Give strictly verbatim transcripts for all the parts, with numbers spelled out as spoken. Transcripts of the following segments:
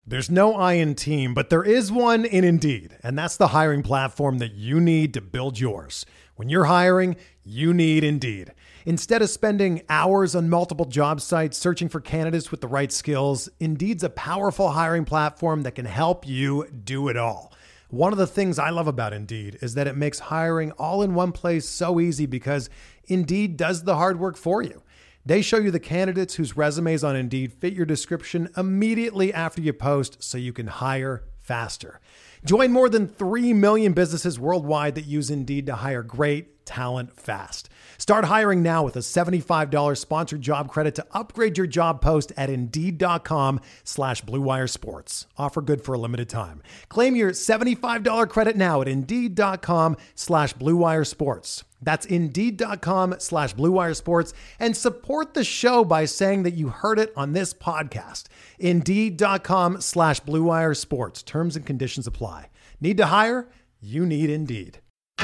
There's no I in team, but there is one in Indeed, and that's the hiring platform that you need to build yours. When you're hiring, you need Indeed. Instead of spending hours on multiple job sites searching for candidates with the right skills, Indeed's a powerful hiring platform that can help you do it all. One of the things I love about Indeed is that it makes hiring all in one place so easy because Indeed does the hard work for you. They show you the candidates whose resumes on Indeed fit your description immediately after you post so you can hire faster. Join more than three million businesses worldwide that use Indeed to hire great talent fast. Start hiring now with a seventy-five dollars sponsored job credit to upgrade your job post at Indeed.com slash Blue Wire Sports. Offer good for a limited time. Claim your seventy-five dollars credit now at Indeed.com slash Blue Wire Sports. That's Indeed.com slash Blue Wire Sports, and support the show by saying that you heard it on this podcast. Indeed.com slash Blue Wire Sports. Terms and conditions apply. Need to hire? You need Indeed.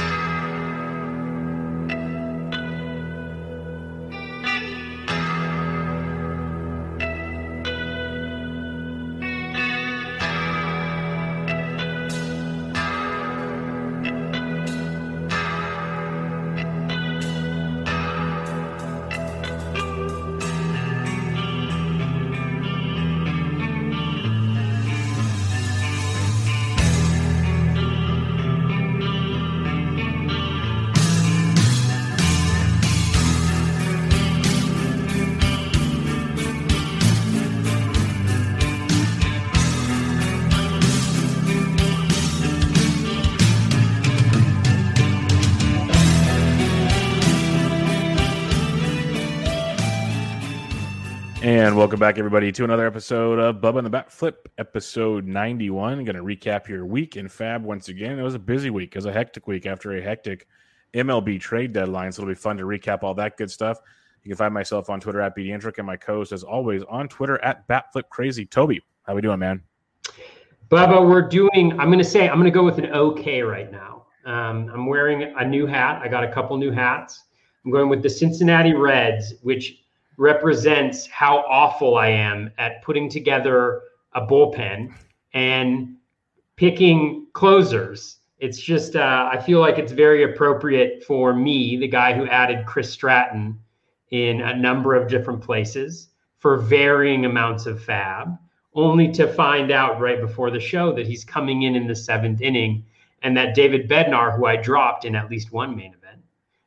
And welcome back, everybody, to another episode of Bubba and the Bat Flip, episode ninety-one. Going to recap your week in Fab once again. It was a busy week. It was a hectic week after a hectic M L B trade deadline, so it'll be fun to recap all that good stuff. You can find myself on Twitter at B D Intric and my co-host, as always, on Twitter at BatFlipCrazy. Toby, how we doing, man? Bubba, we're doing, I'm going to say, I'm going to go with an okay right now. Um, I'm wearing a new hat. I got a couple new hats. I'm going with the Cincinnati Reds, which represents how awful I am at putting together a bullpen and picking closers. It's just, uh, I feel like it's very appropriate for me, the guy who added Chris Stratton in a number of different places for varying amounts of fab, only to find out right before the show that he's coming in in the seventh inning and that David Bednar, who I dropped in at least one main event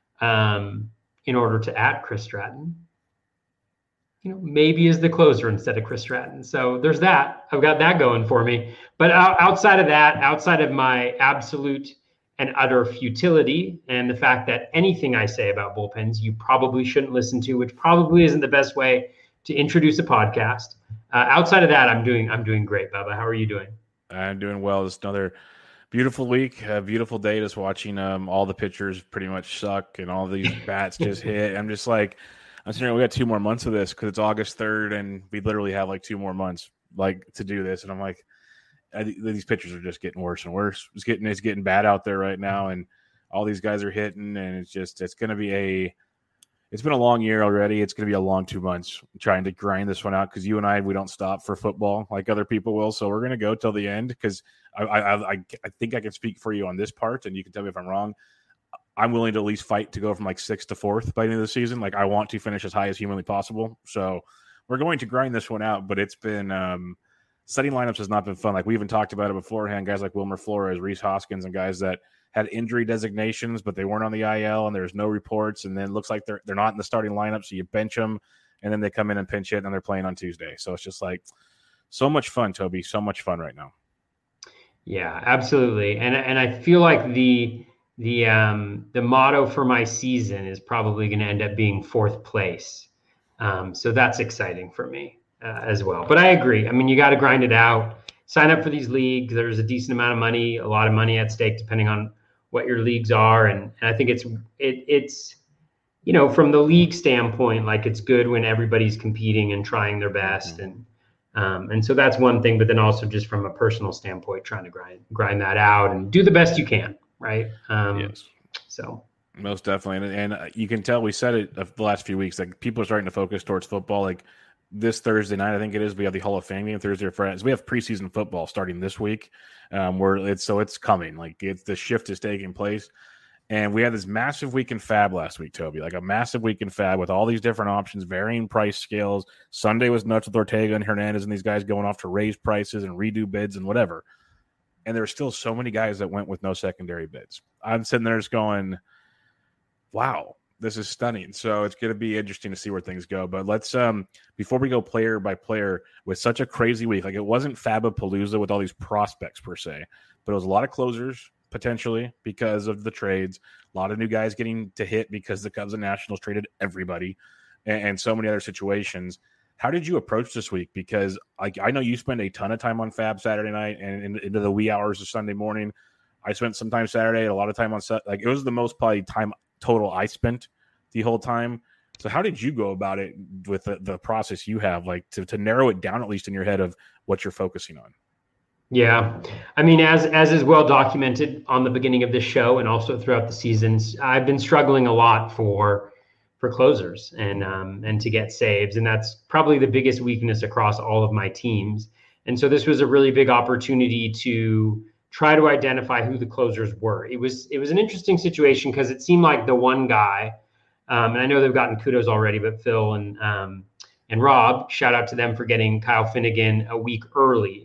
um, in order to add Chris Stratton, you know, maybe is the closer instead of Chris Stratton. So there's that. I've got that going for me. But outside of that, outside of my absolute and utter futility and the fact that anything I say about bullpens, you probably shouldn't listen to, which probably isn't the best way to introduce a podcast. Uh, outside of that, I'm doing, I'm doing great, Bubba. How are you doing? I'm doing well. It's another beautiful week, a beautiful day. Just watching um, all the pitchers pretty much suck and all these bats just hit. I'm just like, I'm saying we got two more months of this because it's August third, and we literally have like two more months like to do this. And I'm like, I, these pitchers are just getting worse and worse. It's getting it's getting bad out there right now, and all these guys are hitting, and it's just it's going to be a it's been a long year already. It's going to be a long two months trying to grind this one out because you and I we don't stop for football like other people will. So we're going to go till the end because I I, I I think I can speak for you on this part, and you can tell me if I'm wrong. I'm willing to at least fight to go from like sixth to fourth by the end of the season. Like I want to finish as high as humanly possible. So we're going to grind this one out, but it's been um, setting lineups has not been fun. Like we even talked about it beforehand, guys like Wilmer Flores, Rhys Hoskins, and guys that had injury designations, but they weren't on the I L and there's no reports. And then it looks like they're, they're not in the starting lineup. So you bench them and then they come in and pinch hit and they're playing on Tuesday. So it's just like so much fun, Toby, so much fun right now. Yeah, absolutely. And, and I feel like the, The um, the motto for my season is probably going to end up being fourth place. Um, so that's exciting for me uh, as well. But I agree. I mean, you got to grind it out. Sign up for these leagues. There's a decent amount of money, a lot of money at stake, depending on what your leagues are. And, and I think it's it it's you know from the league standpoint, like it's good when everybody's competing and trying their best. Mm-hmm. And um, and so that's one thing. But then also just from a personal standpoint, trying to grind grind that out and do the best you can. Right. Um, yes. So most definitely. And, and you can tell we said it the last few weeks, like people are starting to focus towards football. Like this Thursday night, I think it is, we have the Hall of Fame game Thursday or Friday. So we have preseason football starting this week. Um, where it's so it's coming. Like it's the shift is taking place. And we had this massive week in Fab last week, Toby, like a massive week in Fab with all these different options, varying price scales. Sunday was nuts with Ortega and Hernandez and these guys going off to raise prices and redo bids and whatever. And there were still so many guys that went with no secondary bids. I'm sitting there just going, wow, this is stunning. So it's going to be interesting to see where things go. But let's, um, before we go player by player with such a crazy week, like it wasn't Fabapalooza with all these prospects per se, but it was a lot of closers, potentially because of the trades, a lot of new guys getting to hit because the Cubs and Nationals traded everybody, and, and so many other situations. How did you approach this week? Because like I know you spend a ton of time on Fab Saturday night and in, into the wee hours of Sunday morning. I spent some time Saturday, a lot of time on set. Like it was the most probably time total I spent the whole time. So how did you go about it with the, the process you have, like to, to narrow it down, at least in your head, of what you're focusing on? Yeah. I mean, as as is well documented on the beginning of this show and also throughout the seasons, I've been struggling a lot for for closers and um, and to get saves. And that's probably the biggest weakness across all of my teams. And so this was a really big opportunity to try to identify who the closers were. It was it was an interesting situation because it seemed like the one guy, um, and I know they've gotten kudos already, but Phil and um, and Rob, shout out to them for getting Kyle Finnegan a week early.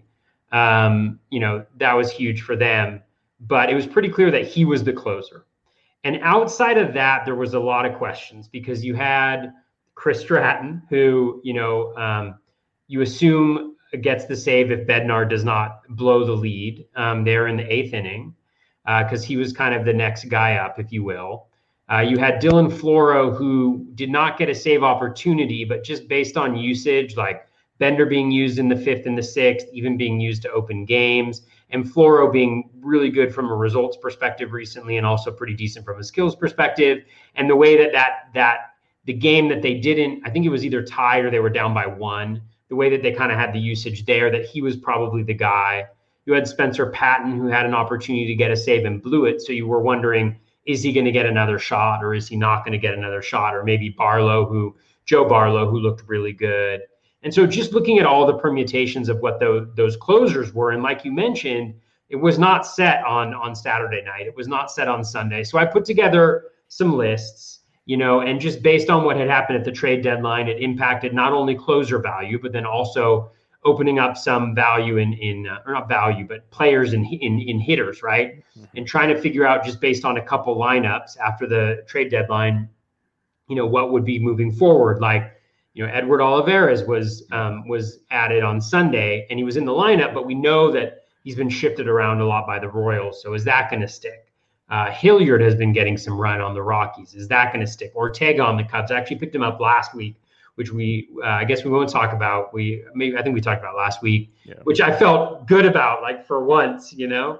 Um, you know, that was huge for them, but it was pretty clear that he was the closer. And outside of that, there was a lot of questions because you had Chris Stratton, who, you know, um, you assume gets the save if Bednar does not blow the lead um, there in the eighth inning, because uh, he was kind of the next guy up, if you will. Uh, you had Dylan Floro, who did not get a save opportunity, but just based on usage, like Bender being used in the fifth and the sixth, even being used to open games, and Floro being really good from a results perspective recently and also pretty decent from a skills perspective. And the way that that, that the game that they didn't, I think it was either tied or they were down by one, the way that they kind of had the usage there, that he was probably the guy. You had Spencer Patton, who had an opportunity to get a save and blew it. So you were wondering, is he going to get another shot or is he not going to get another shot? Or maybe Barlow, who Joe Barlow, who looked really good. And so just looking at all the permutations of what those, those closers were, and like you mentioned, it was not set on, on Saturday night. It was not set on Sunday. So I put together some lists, you know, and just based on what had happened at the trade deadline, it impacted not only closer value, but then also opening up some value in, in uh, or not value, but players in, in, in hitters, right? Mm-hmm. And trying to figure out just based on a couple lineups after the trade deadline, you know, what would be moving forward. Like, you know, Edward Olivares was um, was added on Sunday, and he was in the lineup, but we know that he's been shifted around a lot by the Royals. So is that going to stick? Uh, Hilliard has been getting some run on the Rockies. Is that going to stick? Ortega on the Cubs. I actually picked him up last week, which we uh, I guess we won't talk about. We maybe I think we talked about last week, yeah. Which I felt good about, like for once, you know.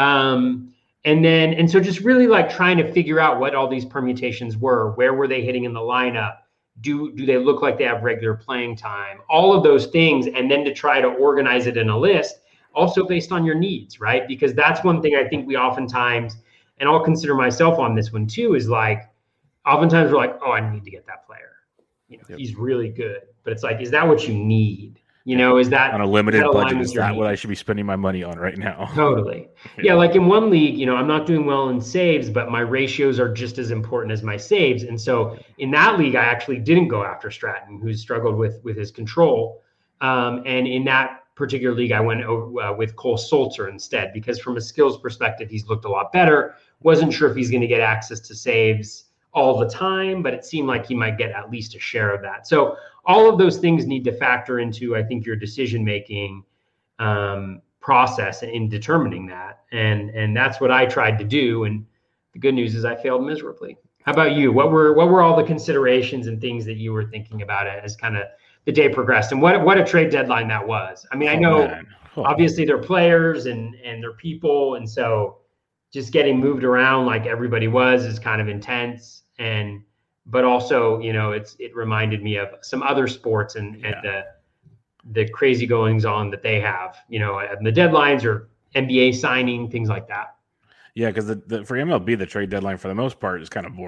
Um, and then and so just really like trying to figure out what all these permutations were. Where were they hitting in the lineup? Do do they look like they have regular playing time? All of those things, and then to try to organize it in a list, also based on your needs, right? Because that's one thing I think we oftentimes, and I'll consider myself on this one too, is like, oftentimes we're like, oh, I need to get that player. You know, yep. He's really good. But it's like, is that what you need? You know, is that on a limited budget? Is that what I should be spending my money on right now? Totally. Yeah. yeah, like in one league, you know, I'm not doing well in saves, but my ratios are just as important as my saves. And so in that league, I actually didn't go after Stratton, who's struggled with with his control. Um, and in that particular league, I went over, uh, with Cole Sulzer instead, because from a skills perspective, he's looked a lot better. Wasn't sure if he's going to get access to saves all the time, but it seemed like he might get at least a share of that. So all of those things need to factor into, I think, your decision-making um, process in determining that. And and that's what I tried to do. And the good news is I failed miserably. How about you? What were what were all the considerations and things that you were thinking about as kind of the day progressed? And what what a trade deadline that was. I mean, I know oh, oh. obviously they're players and and they're people. And so just getting moved around like everybody was is kind of intense. And but also, you know, it's it reminded me of some other sports and, yeah. and the the crazy goings on that they have, you know, and the deadlines or N B A signing, things like that. Yeah, because the, the for M L B, the trade deadline for the most part is kind of boring.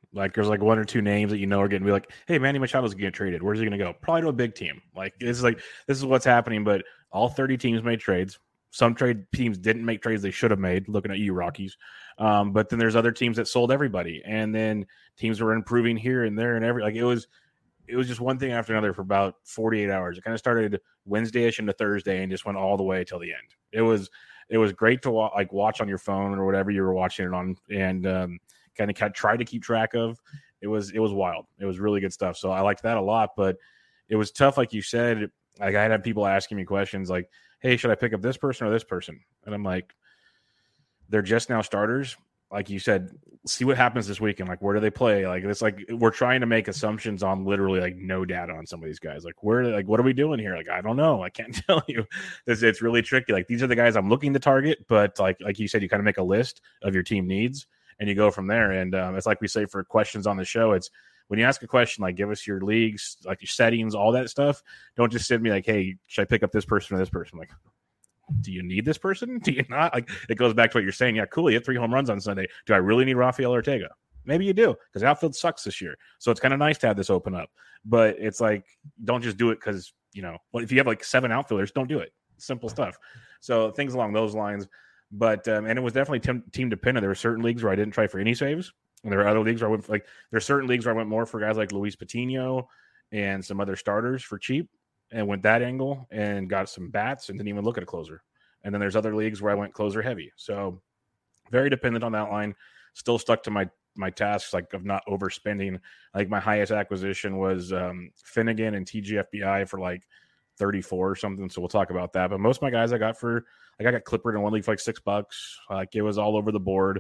Like there's like one or two names that you know are getting to be like, hey, Manny Machado's getting traded. Where's he going to go? Probably to a big team. Like it's like this is what's happening. But all thirty teams made trades. Some trade teams didn't make trades they should have made. Looking at you, Rockies. Um, but then there's other teams that sold everybody, and then teams were improving here and there and every like it was. It was just one thing after another for about forty-eight hours. It kind of started Wednesday-ish into Thursday and just went all the way till the end. It was it was great to wa- like watch on your phone or whatever you were watching it on, and um, kind of try to keep track of. It was it was wild. It was really good stuff. So I liked that a lot. But it was tough, like you said. Like I had people asking me questions like, "Hey, should I pick up this person or this person?" And I'm like, "They're just now starters." Like you said, see what happens this weekend. Like, where do they play? Like, it's like we're trying to make assumptions on literally like no data on some of these guys. Like, where, like, what are we doing here? Like, I don't know. I can't tell you. It's, it's really tricky. Like, these are the guys I'm looking to target, but like, like you said, you kind of make a list of your team needs and you go from there. And um, it's like we say for questions on the show. It's when you ask a question, like, give us your leagues, like your settings, all that stuff. Don't just send me like, hey, should I pick up this person or this person? Like, do you need this person? Do you not? Like, it goes back to what you're saying. Yeah, cool. He hit three home runs on Sunday. Do I really need Rafael Ortega? Maybe you do, because the outfield sucks this year. So it's kind of nice to have this open up. But it's like, don't just do it because, you know, what if you have like seven outfielders, don't do it. Simple stuff. So things along those lines. But, um, and it was definitely team, team dependent. There were certain leagues where I didn't try for any saves. And there were other leagues where I went, for, like, there are certain leagues where I went more for guys like Luis Patino and some other starters for cheap. And went that angle and got some bats and didn't even look at a closer. And then there's other leagues where I went closer heavy. So very dependent on that line. Still stuck to my my tasks, like of not overspending. Like my highest acquisition was um, Finnegan and T G F B I for like thirty-four or something. So we'll talk about that. But most of my guys I got for, like I got Clippard in one league for like six bucks. Like it was all over the board.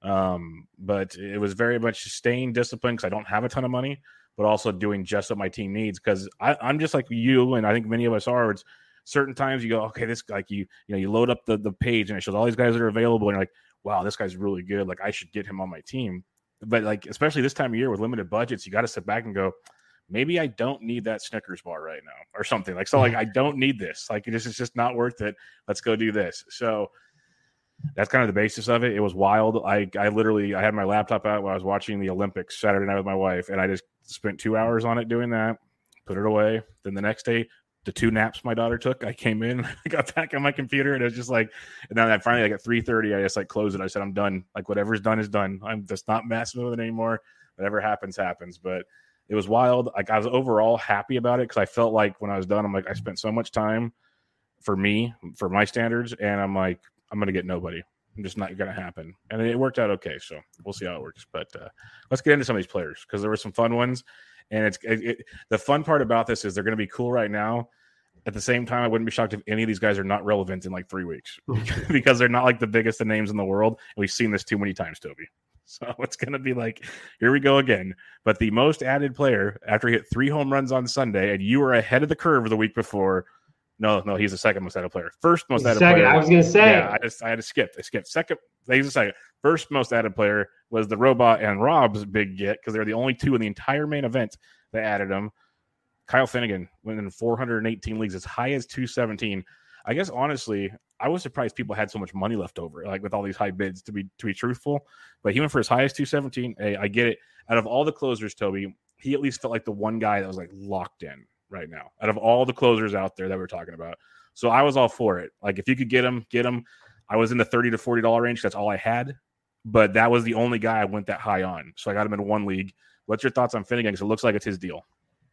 Um, but it was very much staying disciplined because I don't have a ton of money, but also doing just what my team needs. Because I'm just like you, and I think many of us are. It's certain times you go, okay, this like you, you know, you load up the, the page and it shows all these guys that are available, and you're like, wow, this guy's really good. Like I should get him on my team. But like, especially this time of year with limited budgets, you got to sit back and go, maybe I don't need that Snickers bar right now or something. Like, so like, I don't need this. Like, it just, it's just not worth it. Let's go do this. So that's kind of the basis of it. It was wild. I, I literally, I had my laptop out while I was watching the Olympics Saturday night with my wife, and I just spent two hours on it doing that, put it away. Then the next day, the two naps my daughter took, I came in, I got back on my computer, and it was just like, and then I finally, like at three thirty, I just like closed it. I said, I'm done. Like whatever's done is done. I'm just not messing with it anymore. Whatever happens, happens. But it was wild. Like I was overall happy about it because I felt like when I was done, I'm like, I spent so much time for me, for my standards, and I'm like, I'm going to get nobody. I'm just not going to happen. And it worked out okay. So we'll see how it works. But uh, let's get into some of these players because there were some fun ones. And it's it, it, the fun part about this is they're going to be cool right now. At the same time, I wouldn't be shocked if any of these guys are not relevant in like three weeks because they're not like the biggest of names in the world. And we've seen this too many times, Toby. So it's going to be like, here we go again. But the most added player after he hit three home runs on Sunday, and you were ahead of the curve the week before. No, no, he's the second most added player. First most added second, player. I was going to say. Yeah, I just I had to skip. I skipped. Second, he's the second. First most added player was the Robot and Rob's big get because they're the only two in the entire main event that added him. Kyle Finnegan went in four hundred eighteen leagues, as high as two seventeen. I guess honestly, I was surprised people had so much money left over, like with all these high bids. To be to be truthful, but he went for as high as two seventeen. Hey, I get it. Out of all the closers, Toby, he at least felt like the one guy that was like locked in right now. Out of all the closers out there that we're talking about, so I was all for it. Like if you could get him, get him. I was in the thirty to forty dollar range. That's all I had, but that was the only guy I went that high on. So I got him in one league. What's your thoughts on Finnegan? Because it looks like it's his deal.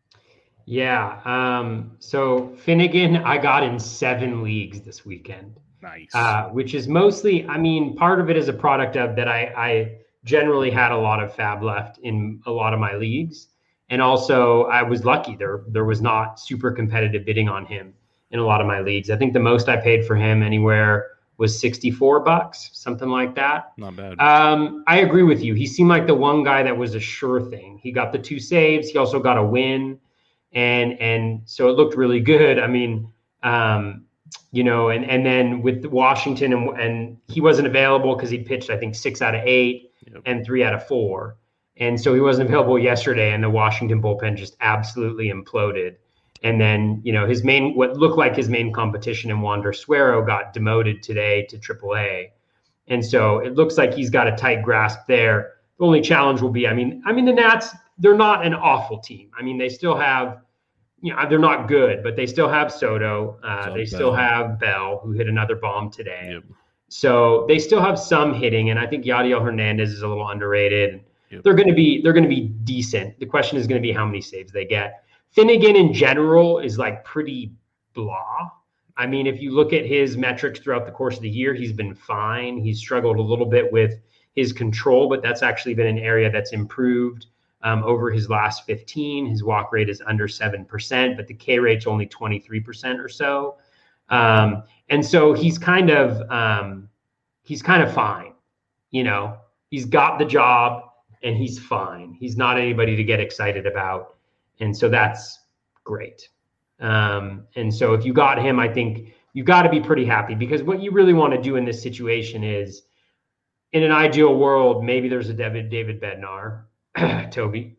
Yeah. Um, so Finnegan, I got in seven leagues this weekend. Nice. Uh, which is mostly, I mean, part of it is a product of that I, I generally had a lot of fab left in a lot of my leagues. And also I was lucky there, there was not super competitive bidding on him in a lot of my leagues. I think the most I paid for him anywhere was sixty-four bucks, something like that. Not bad. Um, I agree with you. He seemed like the one guy that was a sure thing. He got the two saves. He also got a win. And, and so it looked really good. I mean, um, you know, and, and then with Washington and, and he wasn't available because he pitched, I think six out of eight yep. and three out of four. And so he wasn't available yesterday, and the Washington bullpen just absolutely imploded. And then, you know, his main, what looked like his main competition in Wander Suero got demoted today to triple A. And so it looks like he's got a tight grasp there. The only challenge will be, I mean, I mean, the Nats, they're not an awful team. I mean, they still have, you know, they're not good, but they still have Soto. Uh, they Bell. still have Bell, who hit another bomb today. Yep. So they still have some hitting, and I think Yadiel Hernandez is a little underrated. Yep. They're going to be they're going to be decent. The question is going to be how many saves they get. Finnegan in general is like pretty blah. I mean, if you look at his metrics throughout the course of the year, he's been fine. He's struggled a little bit with his control, but that's actually been an area that's improved um, over his last fifteen. His walk rate is under seven percent, but the K rate's only twenty-three percent or so. Um, and so he's kind of um, he's kind of fine. You know, he's got the job. And he's fine. He's not anybody to get excited about. And so that's great. Um, and so if you got him, I think you've got to be pretty happy, because what you really want to do in this situation is, in an ideal world, maybe there's a David, David Bednar, Toby,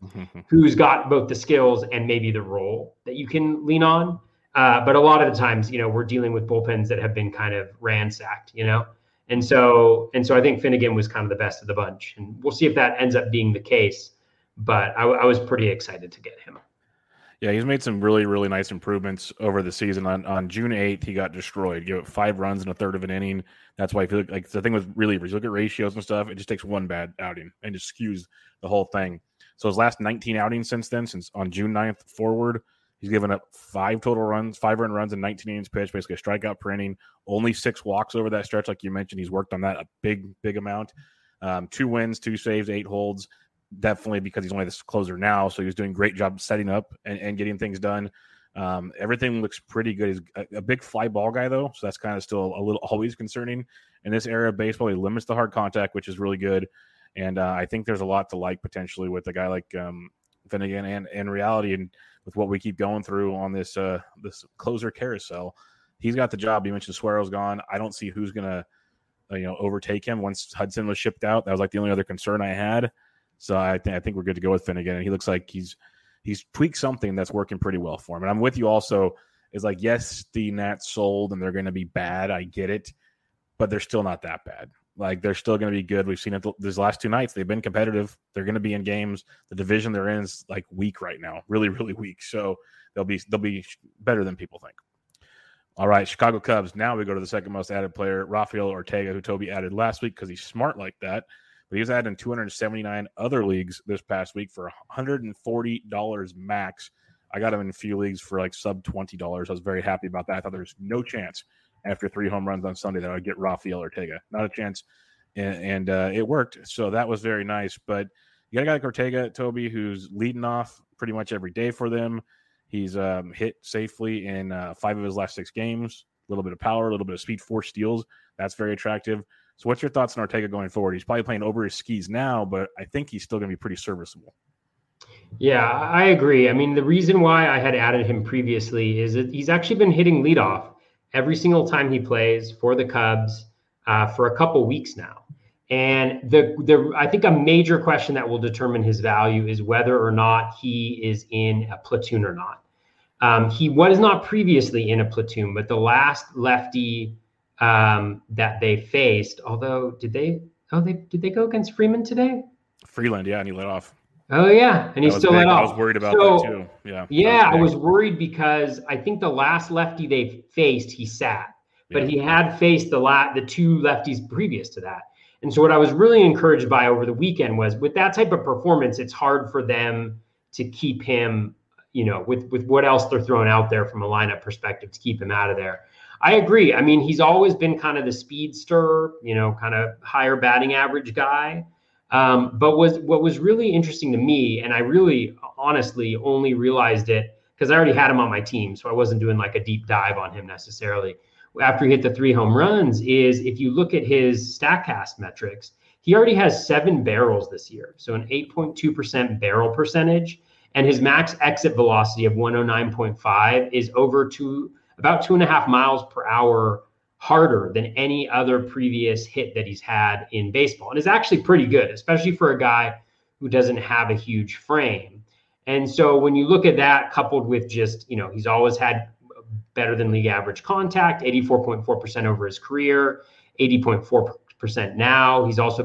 who's got both the skills and maybe the role that you can lean on. Uh, but a lot of the times, you know, we're dealing with bullpens that have been kind of ransacked, you know? And so, and so I think Finnegan was kind of the best of the bunch, and we'll see if that ends up being the case. But I, I was pretty excited to get him. Yeah, he's made some really, really nice improvements over the season. On on June eighth, he got destroyed. Gave up five runs in a third of an inning. That's why I feel like, like the thing with relievers, you look at ratios and stuff, it just takes one bad outing and just skews the whole thing. So his last nineteen outings since then, since on June ninth forward, he's given up five total runs, five earned runs in nineteen innings pitched, basically a strikeout per inning, only six walks over that stretch. Like you mentioned, he's worked on that a big, big amount. Um, two wins, two saves, eight holds, definitely because he's only this closer now. So he was doing a great job setting up and, and getting things done. Um, everything looks pretty good. He's a, a big fly ball guy, though, so that's kind of still a little always concerning. In this era of baseball, he limits the hard contact, which is really good. And uh, I think there's a lot to like potentially with a guy like um, Finnegan, and in reality, and with what we keep going through on this uh, this closer carousel, he's got the job. You mentioned Suero's gone. I don't see who's gonna uh, you know overtake him once Hudson was shipped out. That was like the only other concern I had. So I think I think we're good to go with Finnegan, and he looks like he's he's tweaked something that's working pretty well for him. And I'm with you also. Is like, yes, the Nats sold and they're going to be bad. I get it, but they're still not that bad. Like, they're still going to be good. We've seen it these last two nights. They've been competitive. They're going to be in games. The division they're in is like weak right now, really, really weak. So they'll be they'll be better than people think. All right, Chicago Cubs. Now we go to the second most added player, Rafael Ortega, who Toby added last week because he's smart like that. But he was added in two hundred seventy-nine other leagues this past week for one hundred forty dollars max. I got him in a few leagues for like sub twenty dollars. I was very happy about that. I thought there was no chance after three home runs on Sunday that I would get Rafael Ortega. Not a chance. And, and uh, it worked. So that was very nice. But you got a guy like Ortega, Toby, who's leading off pretty much every day for them. He's um, hit safely in uh, five of his last six games. A little bit of power, a little bit of speed, four steals. That's very attractive. So what's your thoughts on Ortega going forward? He's probably playing over his skis now, but I think he's still going to be pretty serviceable. Yeah, I agree. I mean, the reason why I had added him previously is that he's actually been hitting leadoff every single time he plays for the Cubs uh, for a couple weeks now. And the the I think a major question that will determine his value is whether or not he is in a platoon or not. Um, he was not previously in a platoon, but the last lefty um, that they faced, although did they? Oh, they did they go against Freeman today? Freeland, yeah, and he let off. Oh yeah, and he still let off. I was worried about so, that too. Yeah, yeah, was I was worried because I think the last lefty they faced, he sat, but yeah. he had faced the la- the two lefties previous to that. And so what I was really encouraged by over the weekend was with that type of performance, it's hard for them to keep him, you know, with with what else they're throwing out there from a lineup perspective to keep him out of there. I agree. I mean, he's always been kind of the speedster, you know, kind of higher batting average guy. Um, but was what was really interesting to me, and I really honestly only realized it because I already had him on my team, so I wasn't doing like a deep dive on him necessarily. After he hit the three home runs, is if you look at his StatCast metrics, he already has seven barrels this year, so an eight point two percent barrel percentage, and his max exit velocity of one oh nine point five is over two about two and a half miles per hour harder than any other previous hit that he's had in baseball. And it's actually pretty good, especially for a guy who doesn't have a huge frame. And so when you look at that coupled with just, you know, he's always had better than league average contact, eighty-four point four percent over his career, eighty point four percent now. He's also been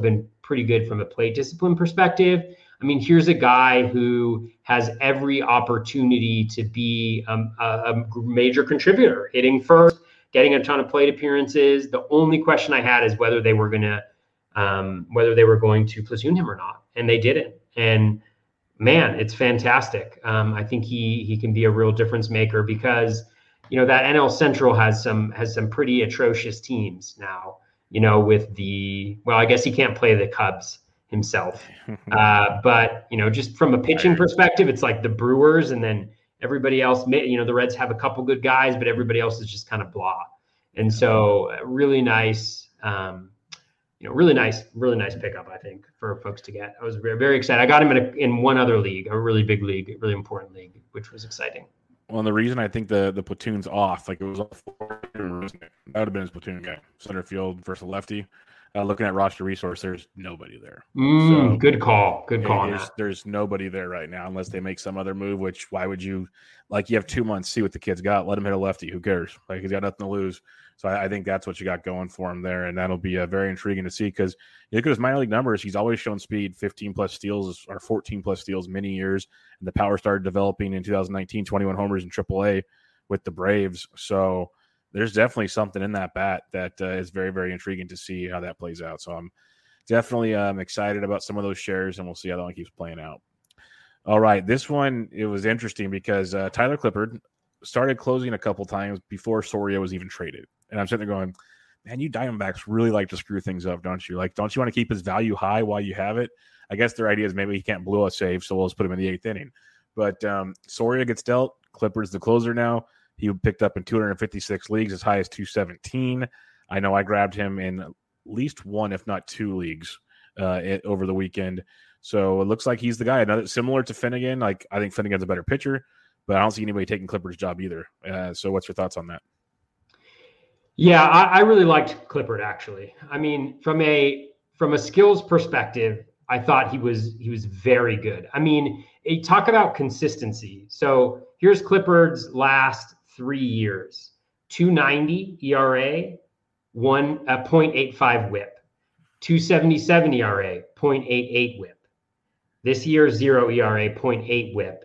pretty good from a plate discipline perspective. I mean, here's a guy who has every opportunity to be um, a, a major contributor, hitting first, getting a ton of plate appearances. The only question I had is whether they were going to, um, whether they were going to platoon him or not, and they didn't. And man, it's fantastic. Um, I think he he can be a real difference maker because, you know, that N L Central has some has some pretty atrocious teams now. You know, with the well, I guess he can't play the Cubs himself, uh, but you know, just from a pitching perspective, it's like the Brewers, and then everybody else. You know, the Reds have a couple good guys, but everybody else is just kind of blah. And so, uh, really nice. Um, You know, really nice, really nice pickup, I think, for folks to get. I was very, very excited. I got him in a, in one other league, a really big league, a really important league, which was exciting. Well, and the reason I think the the platoon's off, like it was all four, that would have been his platoon guy, center field versus a lefty. Uh, looking at roster resource, there's nobody there. Mm, so good call, good call. On there's, that. there's nobody there right now unless they make some other move. Which why would you? Like you have two months, see what the kid's got. Let him hit a lefty. Who cares? Like he's got nothing to lose. So I, I think that's what you got going for him there, and that'll be uh, very intriguing to see because you look at his minor league numbers. He's always shown speed, fifteen plus steals or fourteen plus steals many years, and the power started developing in two thousand nineteen, twenty-one homers in triple A with the Braves. So there's definitely something in that bat that uh, is very, very intriguing to see how that plays out. So I'm definitely um, excited about some of those shares, and we'll see how that one keeps playing out. All right, this one, it was interesting because uh, Tyler Clippard started closing a couple times before Soria was even traded. And I'm sitting there going, man, you Diamondbacks really like to screw things up, don't you? Like, don't you want to keep his value high while you have it? I guess their idea is maybe he can't blow a save, so we'll just put him in the eighth inning. But um, Soria gets dealt. Clippard's the closer now. He picked up in two hundred fifty-six leagues, as high as two seventeen. I know I grabbed him in at least one, if not two leagues uh, it, over the weekend. So it looks like he's the guy. Another similar to Finnegan. Like I think Finnegan's a better pitcher, but I don't see anybody taking Clippard's job either. Uh, so what's your thoughts on that? Yeah, I, I really liked Clippard actually. I mean, from a from a skills perspective, I thought he was he was very good. I mean, you talk about consistency. So here's Clippard's last three years: two ninety E R A, one uh, point eight five WHIP, two seventy-seven E R A, point eight eight WHIP. This year, zero E R A, point eight WHIP.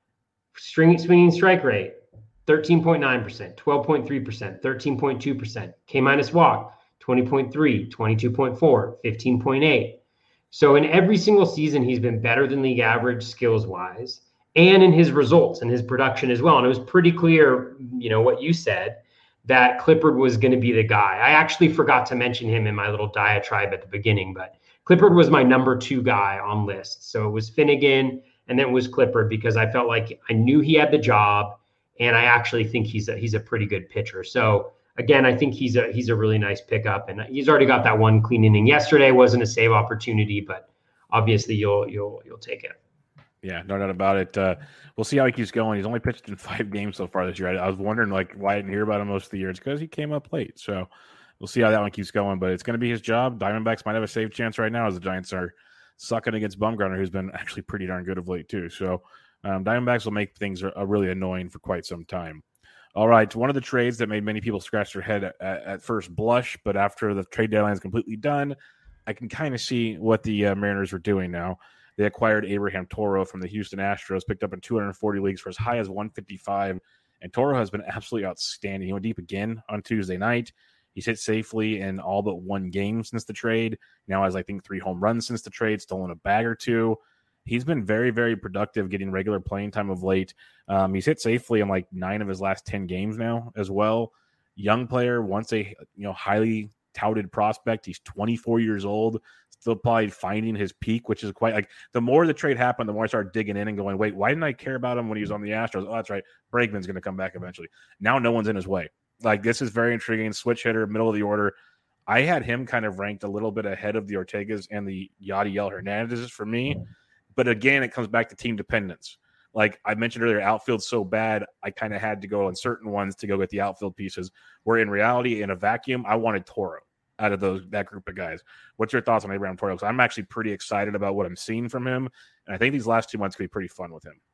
String swinging strike rate, thirteen point nine percent, twelve point three percent, thirteen point two percent. K minus walk, twenty point three, twenty-two point four, fifteen point eight. So in every single season, he's been better than league average skills-wise, and in his results and his production as well. And it was pretty clear, you know, what you said, that Clippard was going to be the guy. I actually forgot to mention him in my little diatribe at the beginning, but Clippard was my number two guy on lists. So it was Finnegan, and then it was Clippard because I felt like I knew he had the job, and I actually think he's a, he's a pretty good pitcher. So again, I think he's a he's a really nice pickup, and he's already got that one clean inning yesterday. Wasn't a save opportunity, but obviously you'll you'll you'll take it. Yeah, no doubt about it. Uh, we'll see how he keeps going. He's only pitched in five games so far this year. I, I was wondering like why I didn't hear about him most of the year. It's because he came up late. So we'll see how that one keeps going. But it's going to be his job. Diamondbacks might have a save chance right now as the Giants are sucking against Bumgarner, who's been actually pretty darn good of late too. So um, Diamondbacks will make things uh, really annoying for quite some time. All right, one of the trades that made many people scratch their head at, at first blush, but after the trade deadline is completely done, I can kind of see what the uh, Mariners are doing now. They acquired Abraham Toro from the Houston Astros, picked up in two hundred forty leagues for as high as one fifty-five, and Toro has been absolutely outstanding. He went deep again on Tuesday night. He's hit safely in all but one game since the trade. Now has, I think, three home runs since the trade, stolen a bag or two. He's been very, very productive getting regular playing time of late. Um, he's hit safely in like nine of his last ten games now as well. Young player, once a you know highly touted prospect. He's twenty-four years old, still probably finding his peak, which is quite like the more the trade happened, the more I started digging in and going, wait, why didn't I care about him when he was on the Astros? Oh, that's right. Bregman's going to come back eventually. Now no one's in his way. Like this is very intriguing. Switch hitter, middle of the order. I had him kind of ranked a little bit ahead of the Ortegas and the Yadiel Hernandez's for me. But again, it comes back to team dependence. Like I mentioned earlier, outfield's so bad, I kind of had to go on certain ones to go get the outfield pieces. Where in reality, in a vacuum, I wanted Toro out of those that group of guys. What's your thoughts on Abraham Toro? Because I'm actually pretty excited about what I'm seeing from him, and I think these last two months could be pretty fun with him.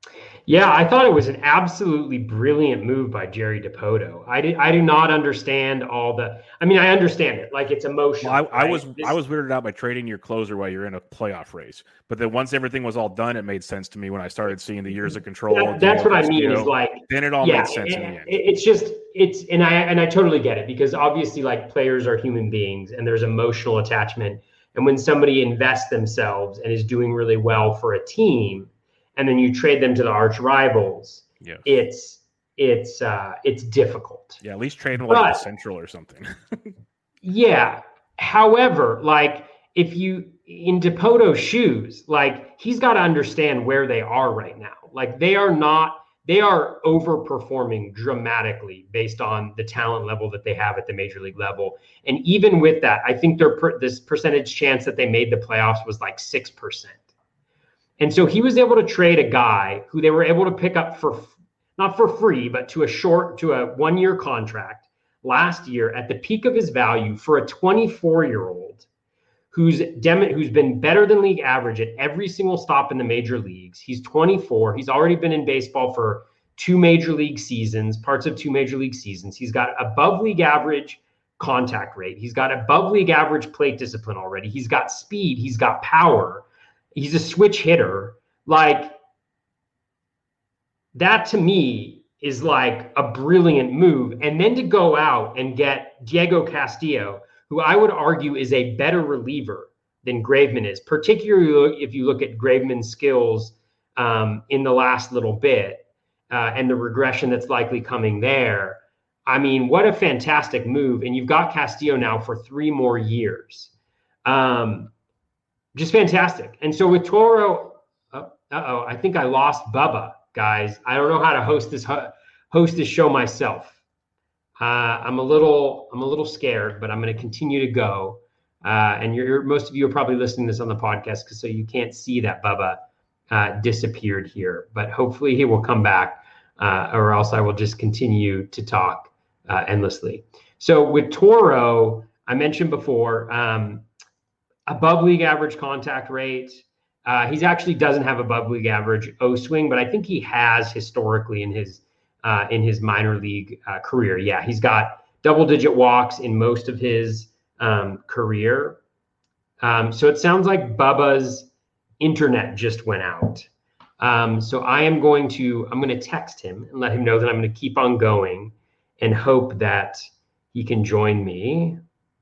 Yeah, I thought it was an absolutely brilliant move by Jerry Dipoto. I did, I do not understand all the. I mean, I understand it, like it's emotional. Well, I, I right? was This, I was weirded out by trading your closer while you're in a playoff race. But then once everything was all done, it made sense to me when I started seeing the years of control. That, that's what I mean. Castillo, is like then it all yeah, made sense it, in the end. It's just it's and I and I totally get it, because obviously like players are human beings and there's emotional attachment. And when somebody invests themselves and is doing really well for a team, and then you trade them to the arch rivals, yeah. it's it's uh, it's difficult. Yeah, at least trade them like But, the Central or something. yeah. However, like if you in Dipoto's shoes, like he's got to understand where they are right now. Like they are not, they are overperforming dramatically based on the talent level that they have at the major league level. And even with that, I think their per, this percentage chance that they made the playoffs was like six percent. And so he was able to trade a guy who they were able to pick up for, not for free, but to a short, to a one-year contract last year at the peak of his value for a twenty-four-year-old who's dem- who's been better than league average at every single stop in the major leagues. He's twenty-four. He's already been in baseball for two major league seasons, parts of two major league seasons. He's got above league average contact rate. He's got above league average plate discipline already. He's got speed. He's got power. He's a switch hitter. Like that to me is like a brilliant move. And then to go out and get Diego Castillo, who I would argue is a better reliever than Graveman is, particularly if you look at Graveman's skills um, in the last little bit uh, and the regression that's likely coming there. I mean, what a fantastic move. And you've got Castillo now for three more years. Um, just fantastic. And so with Toro, uh, uh-oh, I think I lost Bubba, guys. I don't know how to host this host this show myself. Uh, I'm a little I'm a little scared, but I'm going to continue to go. Uh, and you're most of you are probably listening to this on the podcast, because so you can't see that Bubba uh, disappeared here. But hopefully he will come back, uh, or else I will just continue to talk uh, endlessly. So with Toro, I mentioned before, um, above league average contact rate. Uh, he's actually doesn't have above league average O swing, but I think he has historically in his uh, in his minor league uh, career. Yeah, he's got double digit walks in most of his um, career. Um, so it sounds like Bubba's internet just went out. Um, so I am going to I'm going to text him and let him know that I'm going to keep on going and hope that he can join me.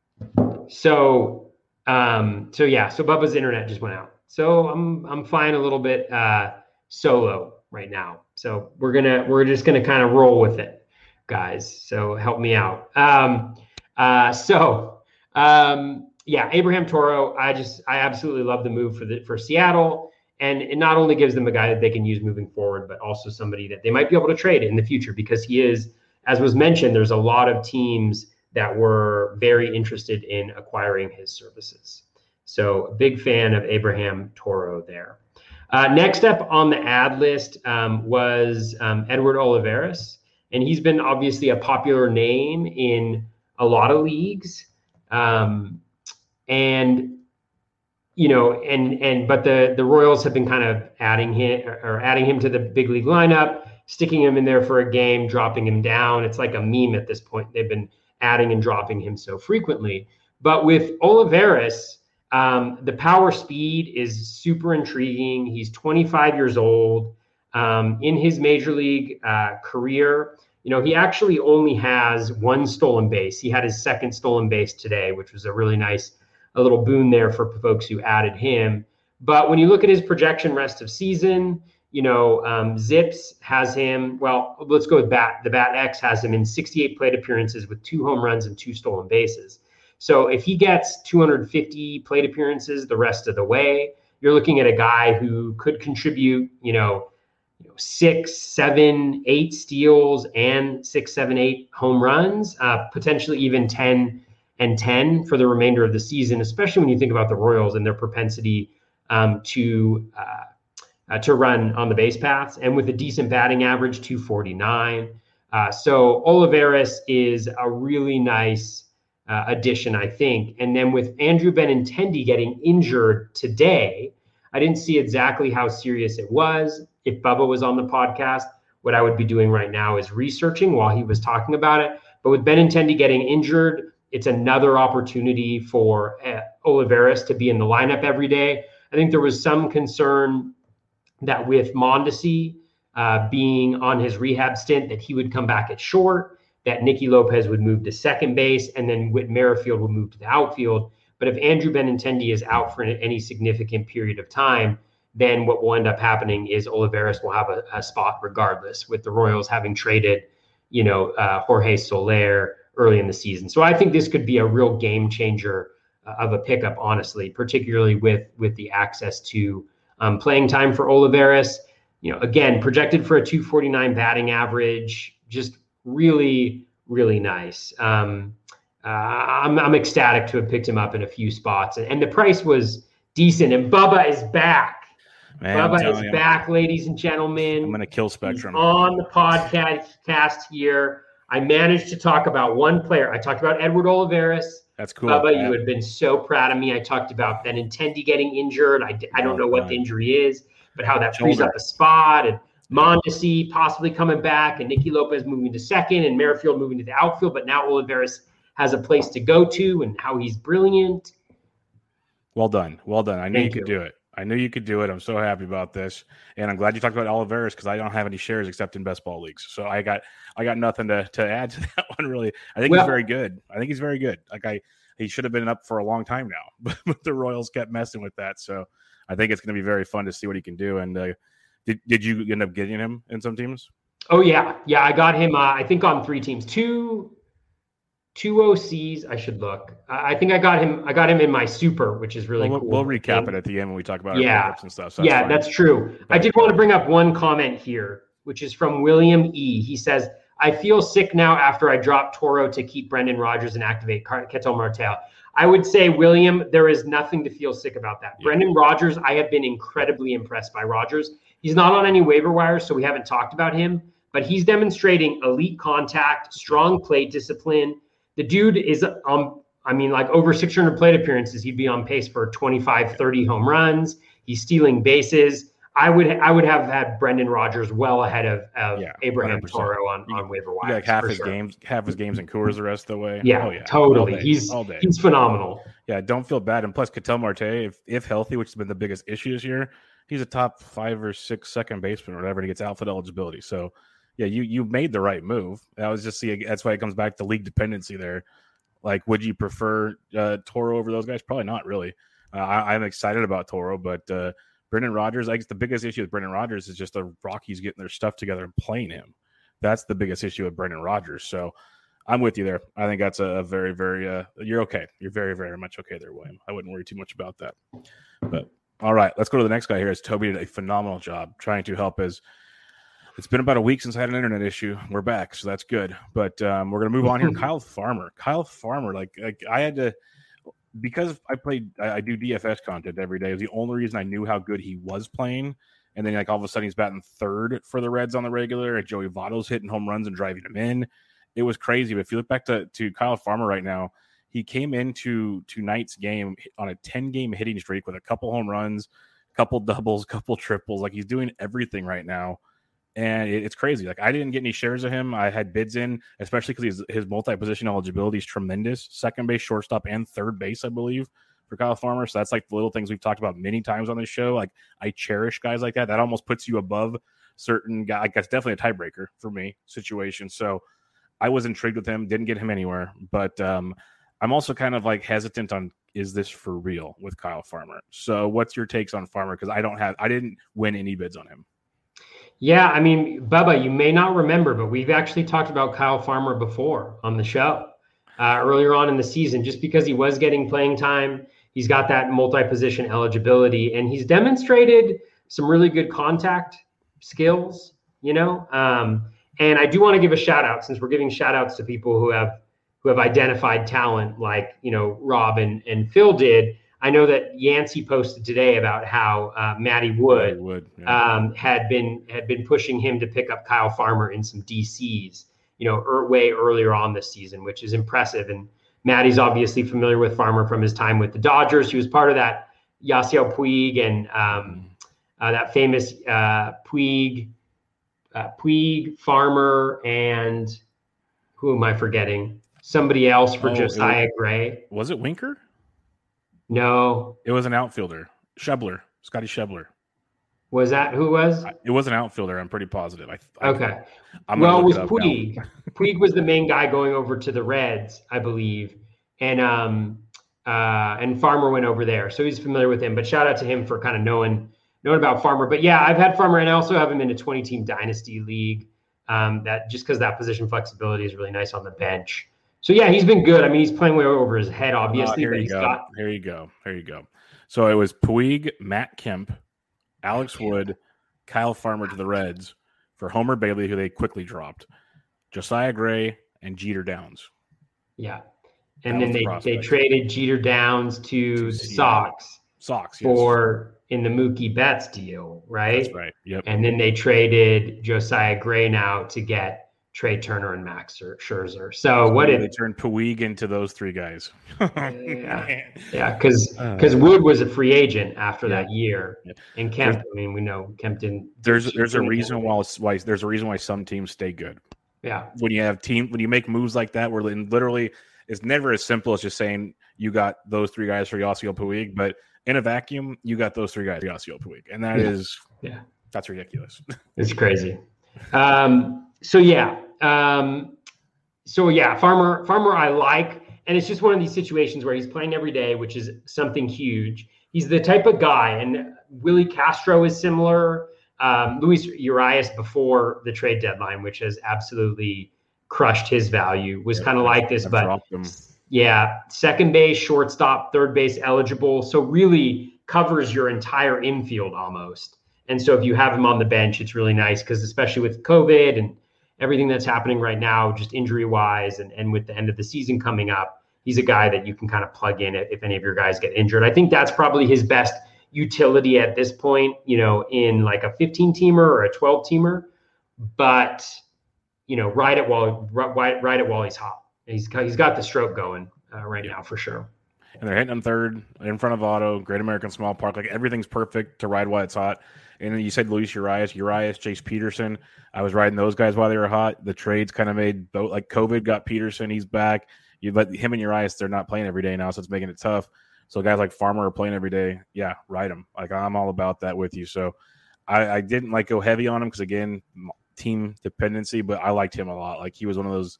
So. Um, so yeah, so Bubba's internet just went out. So I'm I'm flying a little bit uh, solo right now. So we're gonna we're just gonna kind of roll with it, guys. So help me out. Um, uh, so um, yeah, Abraham Toro. I just I absolutely love the move for the for Seattle, and it not only gives them a guy that they can use moving forward, but also somebody that they might be able to trade in the future, because he is, as was mentioned, there's a lot of teams that were very interested in acquiring his services. So a big fan of Abraham Toro there. Uh, next up on the ad list um, was um, Edward Olivares. And he's been obviously a popular name in a lot of leagues. Um, and, you know, and, and, but the, the Royals have been kind of adding him or adding him to the big league lineup, sticking him in there for a game, dropping him down. It's like a meme at this point. They've been adding and dropping him so frequently. But with Olivares, um, the power speed is super intriguing. He's twenty-five years old. Um, in his major league uh, career, you know, he actually only has one stolen base. He had his second stolen base today, which was a really nice, a little boon there for folks who added him. But when you look at his projection rest of season, you know, um, Zips has him, well, let's go with Bat. The Bat X has him in sixty-eight plate appearances with two home runs and two stolen bases. So if he gets two hundred fifty plate appearances the rest of the way, you're looking at a guy who could contribute, you know, you know six, seven, eight steals and six, seven, eight home runs, uh, potentially even ten and ten for the remainder of the season, especially when you think about the Royals and their propensity um, to uh, Uh, to run on the base paths, and with a decent batting average, two forty-nine. Uh, so Olivares is a really nice uh, addition, I think. And then with Andrew Benintendi getting injured today, I didn't see exactly how serious it was. if Bubba was on the podcast, what I would be doing right now is researching while he was talking about it. But with Benintendi getting injured, it's another opportunity for uh, Oliveras to be in the lineup every day. I think there was some concern that with Mondesi uh, being on his rehab stint, that he would come back at short, that Nicky Lopez would move to second base, and then Whit Merrifield would move to the outfield. But if Andrew Benintendi is out for any significant period of time, then what will end up happening is Oliveras will have a, a spot regardless, with the Royals having traded, you know, uh, Jorge Soler early in the season. So I think this could be a real game changer uh, of a pickup, honestly, particularly with with the access to um, playing time for Oliveras. You know, again, projected for a two forty-nine batting average, just really, really nice. Um, uh, I'm I'm ecstatic to have picked him up in a few spots, and, and the price was decent. And Bubba is back. Man, Bubba is you, back, ladies and gentlemen. I'm going to kill Spectrum. He's on the podcast here. I managed to talk about one player. I talked about Edward Olivares. That's cool. Bubba, man. you had been so proud of me. I talked about Benintendi getting injured. I, I don't know what the injury is, but how that frees up a spot. And Mondesi possibly coming back, and Nicky Lopez moving to second, and Merrifield moving to the outfield. But now Olivares has a place to go to, and how he's brilliant. Well done. Well done. I knew Thank you could you. do it. I knew you could do it. I'm so happy about this, and I'm glad you talked about Oliveras because I don't have any shares except in best ball leagues. So I got I got nothing to, to add to that one. Really, I think Well, he's very good. I think he's very good. Like I, he should have been up for a long time now, but the Royals kept messing with that. So I think it's going to be very fun to see what he can do. And uh, did did you end up getting him in some teams? Oh yeah, yeah. I got him. Uh, I think on three teams, two. Two O Cs. I should look. I think I got him. I got him in my super, which is really Well, cool. we'll recap it at the end when we talk about our Yeah. pickups and stuff. So that's yeah, fine. that's true. I did want to bring up one comment here, which is from William E. He says, "I feel sick now after I dropped Toro to keep Brendan Rodgers and activate Car- Ketel Marte." I would say, William, there is nothing to feel sick about that. Yeah. Brendan Rodgers, I have been incredibly impressed by Rodgers. He's not on any waiver wires, so we haven't talked about him, but he's demonstrating elite contact, strong plate discipline. The dude is, um, I mean, like over six hundred plate appearances, he'd be on pace for twenty-five, thirty home runs. He's stealing bases. I would I would have had Brendan Rodgers well ahead of, of Yeah, Abraham one hundred percent. Toro on, on waiver You wires. got like half for his sure. games, half his games in Coors the rest of the way. Yeah, oh, yeah. totally. All day. He's all day. he's phenomenal. Yeah, don't feel bad. And plus, Ketel Marte, if if healthy, which has been the biggest issue this year, he's a top five or six second baseman or whatever, and he gets outfield eligibility. So, yeah, you you made the right move. That was just see that's why it comes back to league dependency there. Like, would you prefer uh, Toro over those guys? Probably not, really. Uh, I, I'm excited about Toro, but uh, Brendan Rodgers, I guess the biggest issue with Brendan Rodgers is just the Rockies getting their stuff together and playing him. That's the biggest issue with Brendan Rodgers. So I'm with you there. I think that's a, a very, very, uh, you're okay. You're very, very much okay there, William. I wouldn't worry too much about that. But all right, let's go to the next guy here. As Toby did a phenomenal job trying to help his. It's been about a week since I had an internet issue. We're back, so that's good. But um, we're going to move on here. Kyle Farmer. Kyle Farmer, like, like I had to, because I played, I, I do D F S content every day. It was the only reason I knew how good he was playing. And then, like, all of a sudden he's batting third for the Reds on the regular. And Joey Votto's hitting home runs and driving him in. It was crazy. But if you look back to, to Kyle Farmer right now, he came into tonight's game on a ten-game hitting streak with a couple home runs, couple doubles, couple triples. Like, he's doing everything right now. And it, it's crazy. Like, I didn't get any shares of him. I had bids in, especially because his multi-position eligibility is tremendous. Second base, shortstop, and third base, I believe, for Kyle Farmer. So that's like the little things we've talked about many times on this show. Like, I cherish guys like that. That almost puts you above certain guys. Like, that's definitely a tiebreaker for me situation. So I was intrigued with him. Didn't get him anywhere. But um, I'm also kind of like hesitant on, is this for real with Kyle Farmer? So what's your takes on Farmer? Because I don't have, I didn't win any bids on him. Yeah, I mean, Bubba, you may not remember, but we've actually talked about Kyle Farmer before on the show uh, earlier on in the season, just because he was getting playing time. He's got that multi-position eligibility, and he's demonstrated some really good contact skills, you know. Um, and I do want to give a shout out, since we're giving shout outs to people who have who have identified talent like, you know, Rob and, and Phil did. I know that Yancey posted today about how uh, Matty Wood, Wood yeah. um, had been had been pushing him to pick up Kyle Farmer in some D Cs, you know, er, way earlier on this season, which is impressive. And Matty's obviously familiar with Farmer from his time with the Dodgers. He was part of that Yasiel Puig and um, uh, that famous uh, Puig, uh, Puig, Farmer, and who am I forgetting? Somebody else for Oh, Josiah was, Gray. Was it Winker? No. It was an outfielder. Schebler. Scotty Schebler. Was that who was? It was an outfielder. I'm pretty positive. I, I okay. I'm well, it was it Puig. Puig was the main guy going over to the Reds, I believe. And um uh and Farmer went over there. So he's familiar with him. But shout out to him for kind of knowing knowing about Farmer. But yeah, I've had Farmer and I also have him in a twenty team dynasty league. Um, that just because that position flexibility is really nice on the bench. So yeah, he's been good. I mean, he's playing way over his head, obviously. Uh, here but you he's go. got Here you go. Here you go. So it was Puig, Matt Kemp, Alex Wood, Kyle Farmer to the Reds for Homer Bailey, who they quickly dropped, Josiah Gray, and Jeter Downs. Yeah. And that then the they, they traded Jeter Downs to, to the Sox. Sox, yes. For in the Mookie Betts deal, right? That's right. Yep. And then they traded Josiah Gray now to get Trey Turner and Max Scherzer. So, so what they did they turned Puig into those three guys? yeah, yeah, because because uh, Wood was a free agent after yeah. that year, yeah. and Kemp. There's, I mean, we know Kemp didn't. There's there's a reason why why there's a reason why some teams stay good. Yeah. When you have team when you make moves like that, where literally it's never as simple as just saying you got those three guys for Yasiel Puig, but in a vacuum, you got those three guys for Yasiel Puig, and that yeah. is yeah, that's ridiculous. It's crazy. Um, so yeah, um, so yeah, Farmer Farmer I like, and it's just one of these situations where he's playing every day, which is something huge. He's the type of guy, and Willie Castro is similar. Um, Luis Urias before the trade deadline, which has absolutely crushed his value, was yeah, kind of like this, but yeah, second base, shortstop, third base eligible. So really covers your entire infield almost. And so if you have him on the bench, it's really nice because especially with COVID and everything that's happening right now, just injury wise, and, and with the end of the season coming up, he's a guy that you can kind of plug in if any of your guys get injured. I think that's probably his best utility at this point, you know, in like a fifteen teamer or a twelve teamer, but you know, ride it while ride, ride it while he's hot. He's he's got the stroke going uh, right yeah. now for sure. And they're hitting him third in front of Otto, Great American Small Park. Like everything's perfect to ride while it's hot. And then you said Luis Urias, Urias, Chase Peterson. I was riding those guys while they were hot. The trades kind of made both. Like COVID got Peterson, he's back. You let him and Urias, they're not playing every day now, so it's making it tough. So guys like Farmer are playing every day. Yeah, ride them. Like I'm all about that with you. So I, I didn't like go heavy on him because again, team dependency. But I liked him a lot. Like he was one of those.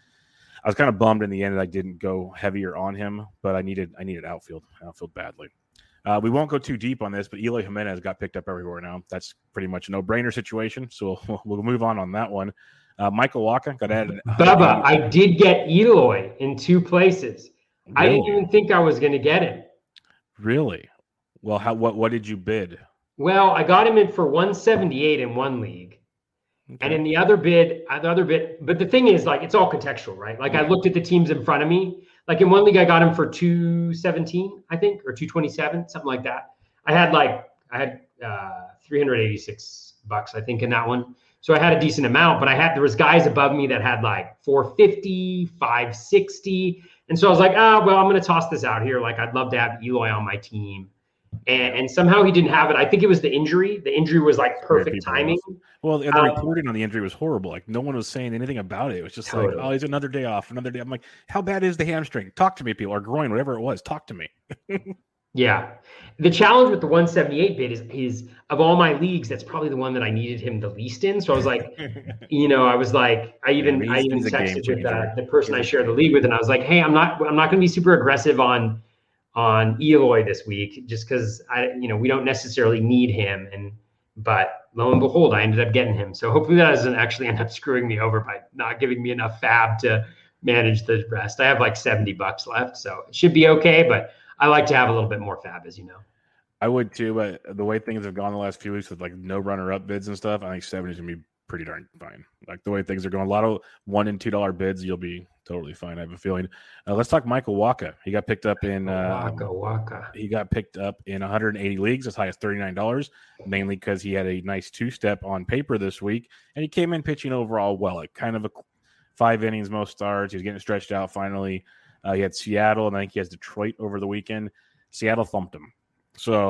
I was kind of bummed in the end that I didn't go heavier on him, but I needed I needed outfield outfield badly. Uh, we won't go too deep on this, but Eloy Jimenez got picked up everywhere now. That's pretty much a no-brainer situation, so we'll, we'll move on on that one. Uh, Michael Wacha got added. Bubba, I did get Eloy in two places. Really? I didn't even think I was going to get him. Really? Well, how what what did you bid? Well, I got him in for one seventy-eight in one league. Okay. And in the other bid, the other bid, but the thing is, like, it's all contextual, right? Like, yeah. I looked at the teams in front of me. Like, in one league, I got him for two seventeen, I think, or two twenty-seven, something like that. I had, like, I had uh, three hundred eighty-six bucks, I think, in that one. So I had a decent amount, but I had, there was guys above me that had, like, four fifty, five sixty. And so I was like, ah, well, I'm going to toss this out here. Like, I'd love to have Eloy on my team. And, and somehow he didn't have it. I think it was the injury. The injury was like perfect timing. Well, the um, reporting on the injury was horrible. Like no one was saying anything about it. It was just totally. like, oh, he's another day off, another day. I'm like, how bad is the hamstring? Talk to me, people, or groin, whatever it was. Talk to me. Yeah. The challenge with the one seventy-eight bid is, is of all my leagues, that's probably the one that I needed him the least in. So I was like, you know, I was like, I even, yeah, I even texted with uh, the person I share the league with, and I was like, hey, I'm not, I'm not going to be super aggressive on, on Eloy this week, just because I, you know, we don't necessarily need him. And, but lo and behold, I ended up getting him. So hopefully that doesn't actually end up screwing me over by not giving me enough fab to manage the rest. I have like seventy bucks left, so it should be okay. But I like to have a little bit more fab, as you know. I would too, but the way things have gone the last few weeks with like no runner up bids and stuff, I think seventy is gonna be pretty darn fine. Like the way things are going, a lot of one and two dollar bids, you'll be totally fine. I have a feeling. Uh, let's talk Michael Wacha. He got picked up in uh, Waka Waka. He got picked up in one hundred eighty leagues, as high as thirty nine dollars, mainly because he had a nice two step on paper this week, and he came in pitching overall well. Like kind of a five innings, most starts. He was getting stretched out finally. Uh, he had Seattle, and I think he has Detroit over the weekend. Seattle thumped him. So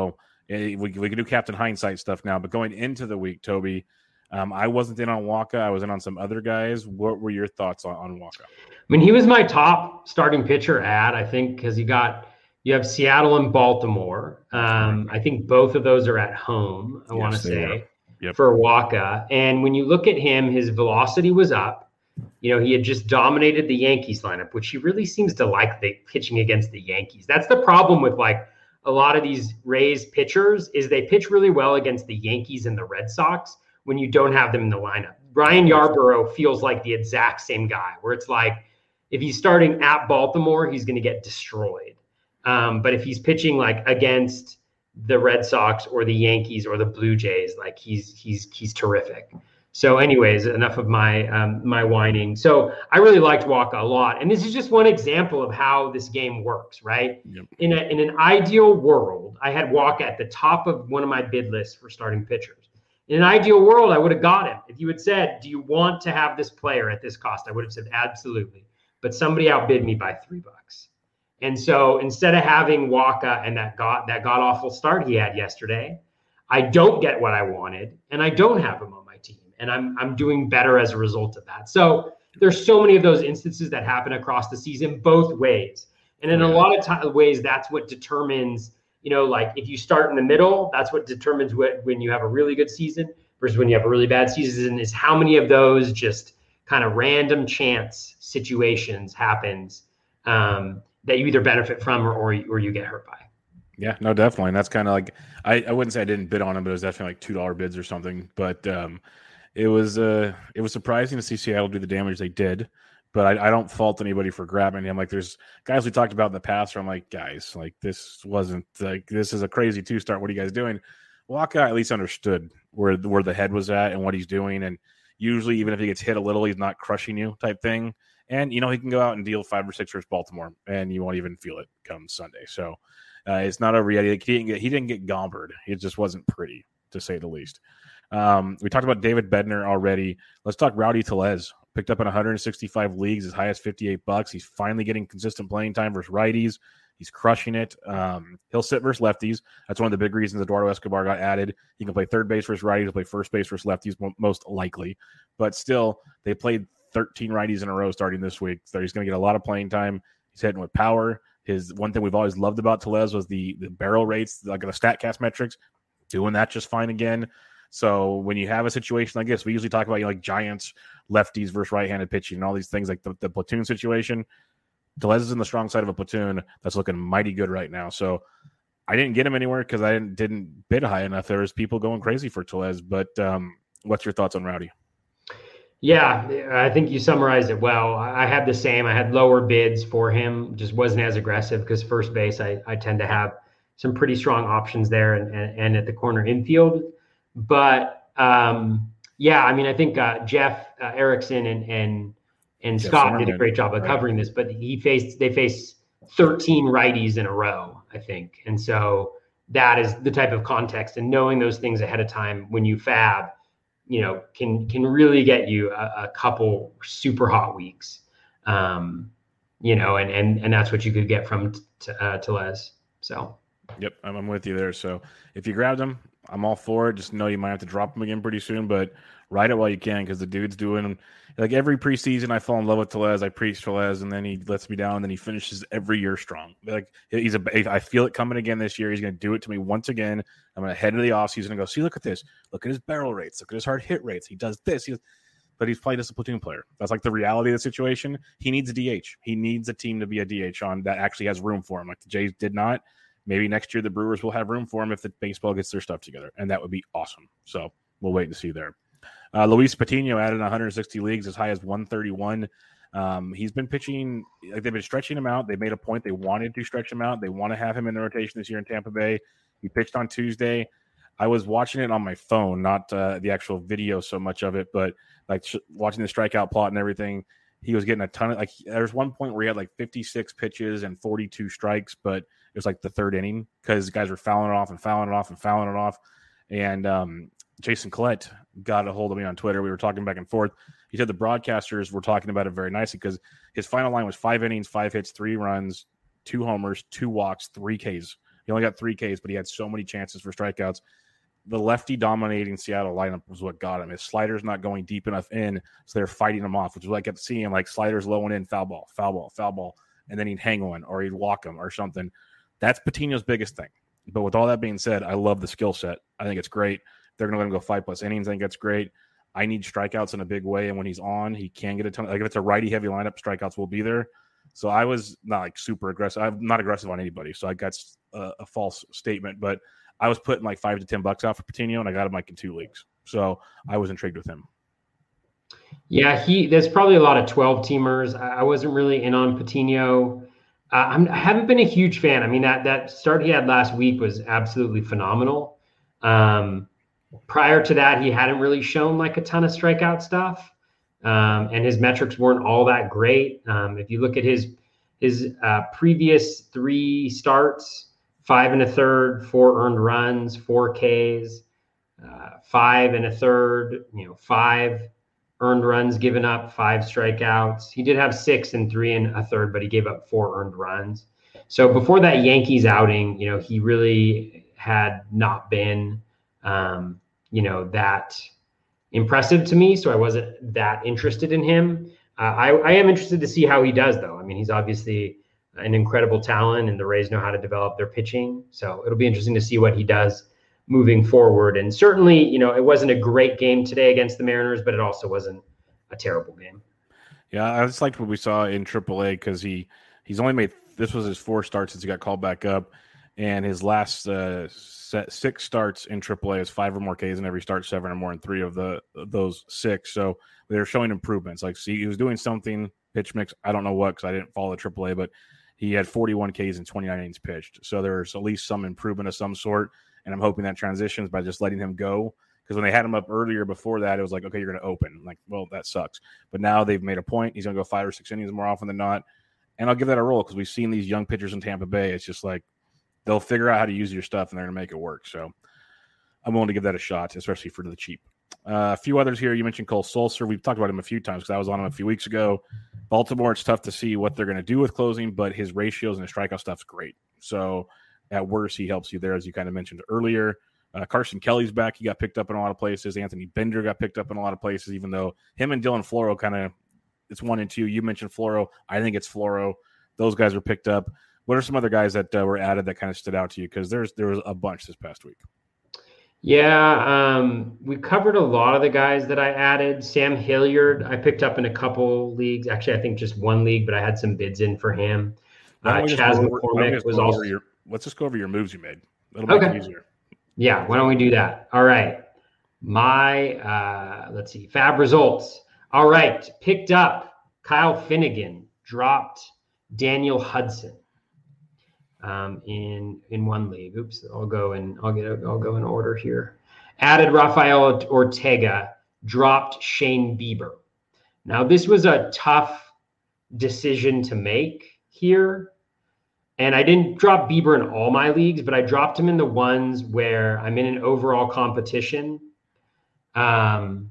we, we can do Captain Hindsight stuff now, but going into the week, Toby, um, I wasn't in on Wacha. I was in on some other guys. What were your thoughts on, on Wacha? I mean, he was my top starting pitcher ad, I think, because you got you have Seattle and Baltimore. Um, I think both of those are at home, I yes, want to say, yep. for Wacha. And when you look at him, his velocity was up. You know, he had just dominated the Yankees lineup, which he really seems to like the pitching against the Yankees. That's the problem with like a lot of these Rays pitchers is they pitch really well against the Yankees and the Red Sox when you don't have them in the lineup. Brian Yarborough feels like the exact same guy, where it's like, if he's starting at Baltimore, he's going to get destroyed. Um, but if he's pitching like against the Red Sox or the Yankees or the Blue Jays, like he's he's he's terrific. So, anyways, enough of my um, my whining. So I really liked Wacha a lot, and this is just one example of how this game works, right? Yep. In a in an ideal world, I had Wacha at the top of one of my bid lists for starting pitchers. In an ideal world, I would have got him. If you had said, "Do you want to have this player at this cost?" I would have said, "Absolutely." But somebody outbid me by three bucks. And so instead of having Wacha and that god that god awful start he had yesterday, I don't get what I wanted, and I don't have him on my team, and I'm I'm doing better as a result of that. So there's so many of those instances that happen across the season, both ways, and in a lot of t- ways, that's what determines, you know, like if you start in the middle, that's what determines what when you have a really good season versus when you have a really bad season, is how many of those just kind of random chance situations happens um, that you either benefit from or, or or you get hurt by. Yeah, no, definitely. And that's kind of like, I, I wouldn't say I didn't bid on him, but it was definitely like two dollar bids or something. But um, it was uh, it was surprising to see Seattle do the damage they did. But I, I don't fault anybody for grabbing him. Like there's guys we talked about in the past where I'm like, guys, like this wasn't like, this is a crazy two start. What are you guys doing? Wacha at least understood where, where the head was at and what he's doing. And usually, even if he gets hit a little, he's not crushing you type thing. And, you know, he can go out and deal five or six versus Baltimore, and you won't even feel it come Sunday. So uh, it's not a reality. He didn't get, he didn't get gombered. It just wasn't pretty, to say the least. Um, we talked about David Bednar already. Let's talk Rowdy Tellez. Picked up in one hundred sixty-five leagues, as high as fifty-eight bucks. He's finally getting consistent playing time versus righties. He's crushing it. Um, he'll sit versus lefties. That's one of the big reasons Eduardo Escobar got added. He can play third base versus righties. He'll play first base versus lefties most likely. But still, they played thirteen righties in a row starting this week. So he's going to get a lot of playing time. He's hitting with power. His one thing we've always loved about Tellez was the, the barrel rates, like the StatCast metrics, doing that just fine again. So when you have a situation like this, we usually talk about, you know, like Giants, lefties versus right-handed pitching and all these things, like the, the platoon situation. Tellez is in the strong side of a platoon that's looking mighty good right now. So I didn't get him anywhere because I didn't, didn't bid high enough. There was people going crazy for Tellez. But um, what's your thoughts on Rowdy? Yeah, I think you summarized it well. I had the same. I had lower bids for him, just wasn't as aggressive because first base, I, I tend to have some pretty strong options there and, and, and at the corner infield. But um, yeah, I mean, I think uh, Jeff uh, Erickson and and and Jeff Scott Foreman did a great job of right. covering this, but he faced they faced thirteen righties in a row, I think, and so that is the type of context, and knowing those things ahead of time when you fab, you know, can can really get you a, a couple super hot weeks, um, you know, and and and that's what you could get from t- uh, Tellez. So. Yep, I'm, I'm with you there. So if you grabbed him, I'm all for it. Just know you might have to drop him again pretty soon, but ride it while you can because the dude's doing like every preseason. I fall in love with Tellez. I preach Tellez, and then he lets me down. And then he finishes every year strong. Like he's a. I feel it coming again this year. He's going to do it to me once again. I'm going to head into the offseason and go, see, look at this. Look at his barrel rates. Look at his hard hit rates. He does this. He does, but he's played as a platoon player. That's like the reality of the situation. He needs a D H. He needs a team to be a D H on that actually has room for him. Like the Jays did not. Maybe next year the Brewers will have room for him if the baseball gets their stuff together, and that would be awesome. So we'll wait and see there. Uh, Luis Patino added one hundred sixty leagues, as high as one thirty-one. Um, he's been pitching like they've been stretching him out. They made a point they wanted to stretch him out. They want to have him in the rotation this year in Tampa Bay. He pitched on Tuesday. I was watching it on my phone, not uh, the actual video so much of it, but like sh- watching the strikeout plot and everything. He was getting a ton of like. There's one point where he had like fifty-six pitches and forty-two strikes, but it was like the third inning because guys were fouling it off and fouling it off and fouling it off. And um, Jason Collette got a hold of me on Twitter. We were talking back and forth. He said the broadcasters were talking about it very nicely because his final line was five innings, five hits, three runs, two homers, two walks, three Ks. He only got three Ks, but he had so many chances for strikeouts. The lefty dominating Seattle lineup was what got him. His slider's not going deep enough in, so they're fighting him off, which is what I kept seeing, like sliders low and in, foul ball, foul ball, foul ball, and then he'd hang one or he'd walk him or something. That's Patino's biggest thing. But with all that being said, I love the skill set. I think it's great. They're going to let him go five plus innings. I think that's great. I need strikeouts in a big way, and when he's on, he can get a ton. Like if it's a righty-heavy lineup, strikeouts will be there. So I was not like super aggressive. I'm not aggressive on anybody, so I got a, a false statement, but I was putting like five to ten bucks out for Patino, and I got him like in two leagues. So I was intrigued with him. Yeah, he. There's probably a lot of twelve teamers. I wasn't really in on Patino. Uh, I'm, I haven't been a huge fan. I mean, that that start he had last week was absolutely phenomenal. Um, prior to that, he hadn't really shown like a ton of strikeout stuff, um, and his metrics weren't all that great. Um, if you look at his his uh, previous three starts. Five and a third, four earned runs, four Ks, uh, five and a third, you know, five earned runs given up, five strikeouts. He did have six and three and a third, but he gave up four earned runs. So before that Yankees outing, you know, he really had not been, um, you know, that impressive to me. So I wasn't that interested in him. Uh, I, I am interested to see how he does, though. I mean, he's obviously an incredible talent, and the Rays know how to develop their pitching. So it'll be interesting to see what he does moving forward. And certainly, you know, it wasn't a great game today against the Mariners, but it also wasn't a terrible game. Yeah, I just liked what we saw in triple A because he he's only made this was his fourth start since he got called back up, and his last uh, set, six starts in triple A is five or more Ks in every start, seven or more in three of the of those six. So they're showing improvements. Like, see, he was doing something pitch mix. I don't know what because I didn't follow the triple A, but he had forty-one Ks and twenty-nine innings pitched. So there's at least some improvement of some sort, and I'm hoping that transitions by just letting him go. Because when they had him up earlier before that, it was like, okay, you're going to open. I'm like, well, that sucks. But now they've made a point. He's going to go five or six innings more often than not. And I'll give that a roll because we've seen these young pitchers in Tampa Bay. It's just like they'll figure out how to use your stuff, and they're going to make it work. So I'm willing to give that a shot, especially for the cheap. Uh, a few others here. You mentioned Cole Sulser. We've talked about him a few times because I was on him a few weeks ago. Baltimore, it's tough to see what they're going to do with closing, but his ratios and his strikeout stuff's great. So at worst, he helps you there, as you kind of mentioned earlier. Uh, Carson Kelly's back. He got picked up in a lot of places. Anthony Bender got picked up in a lot of places, even though him and Dylan Floro kind of, it's one and two. You mentioned Floro. I think it's Floro. Those guys were picked up. What are some other guys that uh, were added that kind of stood out to you? Because there's there was a bunch this past week. Yeah, um, we covered a lot of the guys that I added. Sam Hilliard, I picked up in a couple leagues. Actually, I think just one league, but I had some bids in for him. Uh, Chas over, McCormick was also. Your, let's just go over your moves you made. It'll make okay. it easier. Yeah, why don't we do that? All right. My, uh, let's see, Fab results. All right, picked up Kyle Finnegan, dropped Daniel Hudson. Um, in in one league. Oops, I'll go in. I'll get. I'll go in order here. Added Rafael Ortega. Dropped Shane Bieber. Now this was a tough decision to make here, and I didn't drop Bieber in all my leagues, but I dropped him in the ones where I'm in an overall competition, um,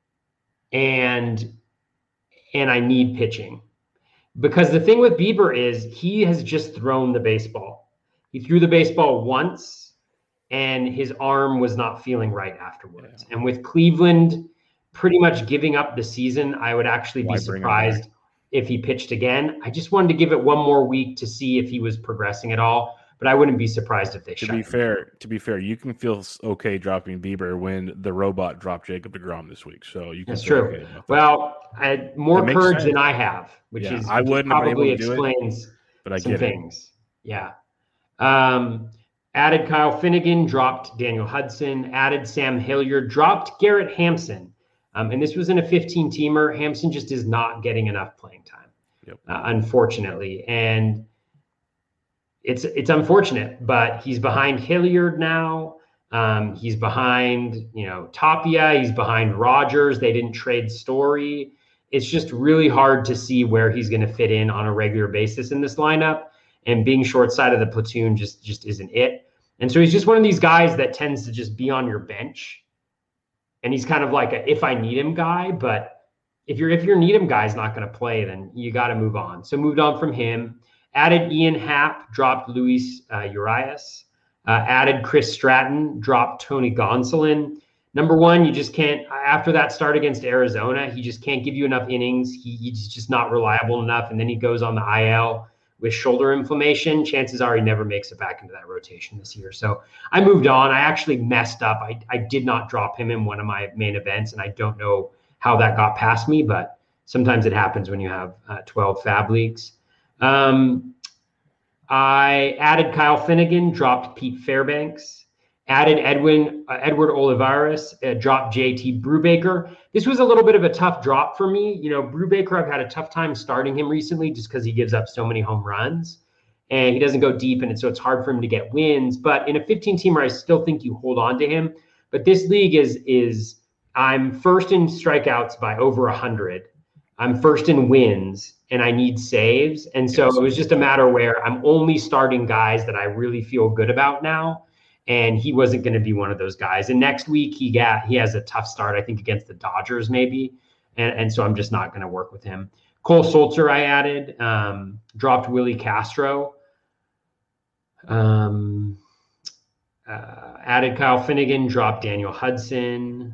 and and I need pitching. Because the thing with Bieber is he has just thrown the baseball. He threw the baseball once, and his arm was not feeling right afterwards. Yeah. And with Cleveland pretty much giving up the season, I would actually be surprised if he pitched again. I just wanted to give it one more week to see if he was progressing at all. But I wouldn't be surprised if they to shut be him. fair. To be fair, you can feel okay dropping Bieber when the robot dropped Jacob deGrom this week. So you can. That's true. Okay well, I had more courage sense. than I have, which yeah, is I wouldn't probably have been able to explains do it, but I some get things. It. Yeah. Um, added Kyle Finnegan, dropped Daniel Hudson. Added Sam Hilliard, dropped Garrett Hampson. Um, and this was in a fifteen-teamer. Hampson just is not getting enough playing time, yep. uh, unfortunately, and. It's it's unfortunate, but he's behind Hilliard now. Um, he's behind, you know, Tapia. He's behind Rogers. They didn't trade Story. It's just really hard to see where he's going to fit in on a regular basis in this lineup. And being short side of the platoon just just isn't it. And so he's just one of these guys that tends to just be on your bench. And he's kind of like a if I need him guy, but if you're if your need him guy is not going to play, then you got to move on. So moved on from him. Added Ian Happ, dropped Luis uh, Urias. Uh, added Chris Stratton, dropped Tony Gonsolin. Number one, you just can't, after that start against Arizona, he just can't give you enough innings. He, he's just not reliable enough. And then he goes on the I L with shoulder inflammation. Chances are he never makes it back into that rotation this year. So I moved on. I actually messed up. I, I did not drop him in one of my main events, and I don't know how that got past me, but sometimes it happens when you have uh, twelve fab leagues. Um, I added Kyle Finnegan, dropped Pete Fairbanks. Added Edwin uh, Edward Olivares, uh, dropped J T Brubaker. This was a little bit of a tough drop for me. You know, Brubaker, I've had a tough time starting him recently just because he gives up so many home runs and he doesn't go deep, and so it's hard for him to get wins. But in a fifteen-teamer, I still think you hold on to him. But this league is is I'm first in strikeouts by over one hundred. I'm first in wins, and I need saves. And so it was just a matter where I'm only starting guys that I really feel good about now. And he wasn't going to be one of those guys. And next week he got he has a tough start, I think, against the Dodgers maybe. And, and so I'm just not going to work with him. Cole Sulzer I added, um, dropped Willie Castro. Um, uh, added Kyle Finnegan, dropped Daniel Hudson.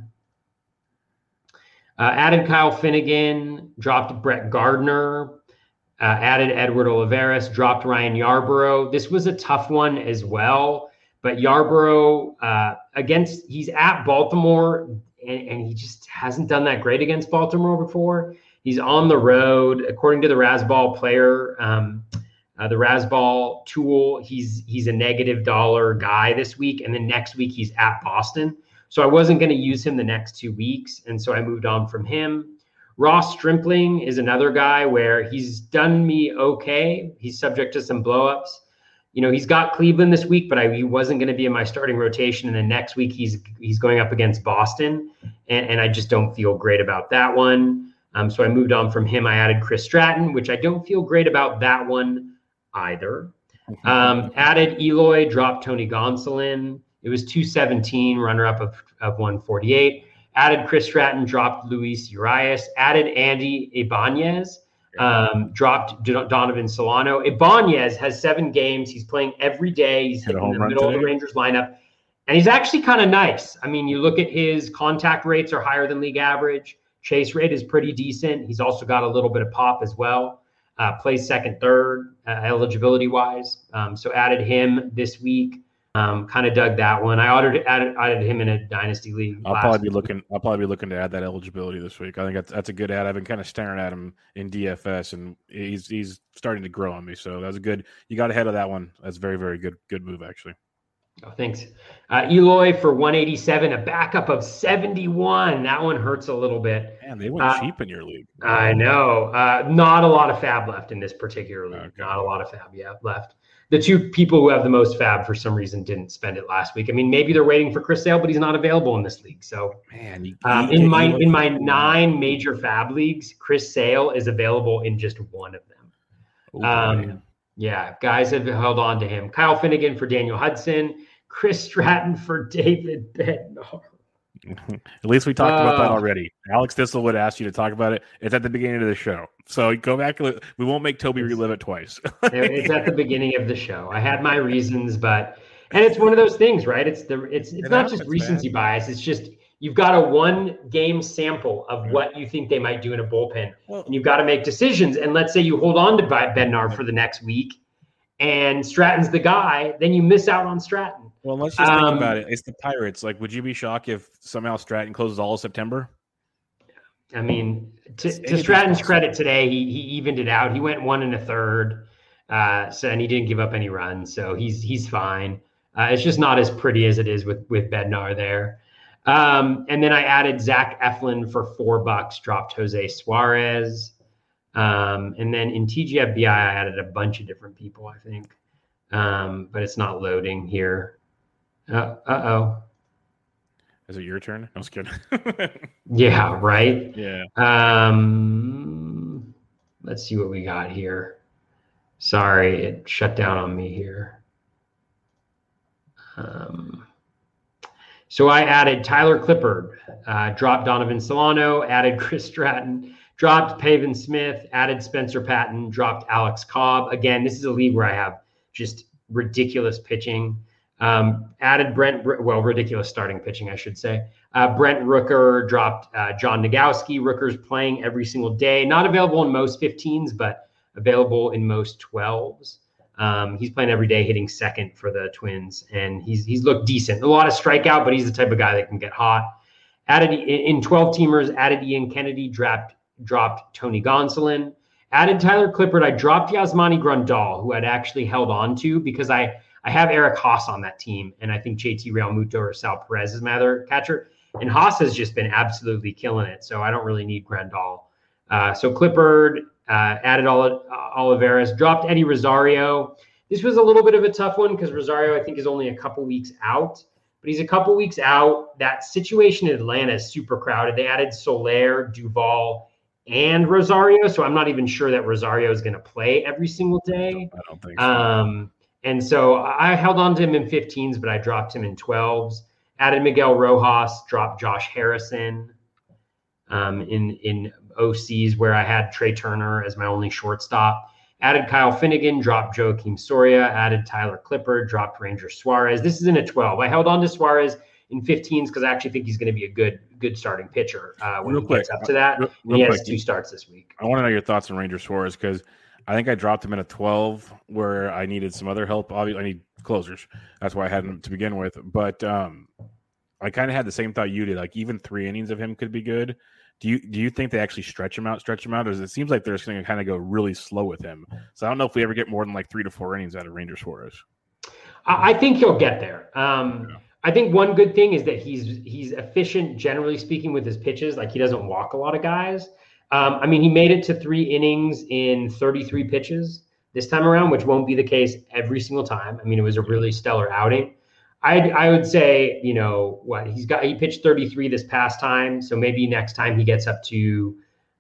Uh, added Kyle Finnegan, dropped Brett Gardner. Uh, added Edward Olivares, dropped Ryan Yarbrough. This was a tough one as well. But Yarbrough, uh, against, he's at Baltimore, and, and he just hasn't done that great against Baltimore before. He's on the road. According to the Razzball player, um, uh, the Razzball tool, he's he's a negative dollar guy this week, and then next week he's at Boston. So I wasn't going to use him the next two weeks, and so I moved on from him. Ross Stripling is another guy where he's done me okay. He's subject to some blowups. You know, he's got Cleveland this week, but I, he wasn't going to be in my starting rotation. And then next week he's he's going up against Boston, and, and I just don't feel great about that one. Um, so I moved on from him. I added Chris Stratton, which I don't feel great about that one either. Um, added Eloy, dropped Tony Gonsolin. It was two seventeen, runner-up of, of one forty-eight. Added Chris Stratton, dropped Luis Urias. Added Andy Ibanez. Um, dropped Donovan Solano. Ibanez has seven games. He's playing every day. He's hitting in the middle today. Of the Rangers lineup. And he's actually kind of nice. I mean, you look at his contact rates are higher than league average. Chase rate is pretty decent. He's also got a little bit of pop as well. Uh, plays second, third, uh, eligibility-wise. Um, so added him this week. Um, kind of dug that one. I added, added added him in a dynasty league. I'll probably be looking. I'll probably be looking to add that eligibility this week. I think that's that's a good ad. I've been kind of staring at him in D F S, and he's he's starting to grow on me. So that's a good. You got ahead of that one. That's very very good good move actually. Oh, thanks. Uh, Eloy for one eighty-seven, a backup of seventy-one. That one hurts a little bit. Man, they went uh, cheap in your league. I know. Uh, not a lot of fab left in this particular league. Okay. Not a lot of fab yeah, left. The two people who have the most fab for some reason didn't spend it last week. I mean, maybe they're waiting for Chris Sale, but he's not available in this league. So, man, you, um, you, in my you in my nine major fab leagues, Chris Sale is available in just one of them. Oh, um, yeah, guys have held on to him. Kyle Finnegan for Daniel Hudson, Chris Stratton for David Bednar. At least we talked uh, about that already. Alex Dissel would ask you to talk about it. It's at the beginning of the show. So go back. We won't make Toby relive it twice. It's at the beginning of the show. I had my reasons, but and it's one of those things, right? It's the it's it's it not happens, just recency man. bias. It's just you've got a one game sample of right. what you think they might do in a bullpen, well, and you've got to make decisions. And let's say you hold on to Bednar for the next week, and Stratton's the guy, then you miss out on Stratton. Well, let's just um, think about it. It's the Pirates. Like, would you be shocked if somehow Stratton closes all of September? I mean, to, to Stratton's credit today, he he evened it out. He went one and a third, uh, so and he didn't give up any runs, so he's he's fine. Uh, it's just not as pretty as it is with with Bednar there. Um, and then I added Zach Eflin for four bucks, dropped Jose Suarez, um, and then in T G F B I I added a bunch of different people, I think, um, but it's not loading here. Uh oh. Is it your turn? I was kidding. Yeah, right. Yeah. Um, let's see what we got here. Sorry, it shut down on me here. Um, so I added Tyler Clippard, uh, dropped Donovan Solano, added Chris Stratton, Dropped Pavin Smith, added Spencer Patton, dropped Alex Cobb. Again, this is a league where I have just ridiculous pitching. Um, added Brent, well, ridiculous starting pitching, I should say. Uh, Brent Rooker, dropped uh, John Nagowski. Rooker's playing every single day. Not available in most fifteens, but available in most twelves. Um, he's playing every day, hitting second for the Twins, and he's he's looked decent. A lot of strikeout, but he's the type of guy that can get hot. Added in twelve-teamers, added Ian Kennedy, dropped dropped Tony Gonsolin. Added Tyler Clippard. I dropped Yasmani Grandal, who I'd actually held on to because I, I have Eric Haas on that team, and I think J T Realmuto or Sal Perez is my other catcher. And Haas has just been absolutely killing it, so I don't really need Grandal. Uh, so Clippard, uh, added Ol- Olivares, dropped Eddie Rosario. This was a little bit of a tough one because Rosario, I think, is only a couple weeks out. But he's a couple weeks out. That situation in Atlanta is super crowded. They added Soler, Duvall, and Rosario, so I'm not even sure that Rosario is going to play every single day. I don't think so. Um, and so I held on to him in fifteens, but I dropped him in twelves. Added Miguel Rojas, dropped Josh Harrison um, in in O Cs where I had Trey Turner as my only shortstop. Added Kyle Finnegan, dropped Joakim Soria. Added Tyler Clippard, dropped Ranger Suarez. This is in a twelve. I held on to Suarez in fifteens because I actually think he's going to be a good good starting pitcher uh, when Real he quick, gets up to that. real, and he real has quick. two starts this week. I want to know your thoughts on Ranger Suarez because I think I dropped him in a twelve where I needed some other help. Obviously, I need closers. That's why I had him to begin with. But um, I kind of had the same thought you did. Like even three innings of him could be good. Do you do you think they actually stretch him out, stretch him out, or does it seems like they're just going to kind of go really slow with him? So I don't know if we ever get more than like three to four innings out of Ranger Suarez. I, I think he'll get there. Um, Yeah. I think one good thing is that he's he's efficient, generally speaking, with his pitches. Like he doesn't walk a lot of guys. Um, I mean, he made it to three innings in thirty-three pitches this time around, which won't be the case every single time. I mean, it was a really stellar outing. I I would say, you know, what he's got, he pitched thirty-three this past time. So maybe next time he gets up to,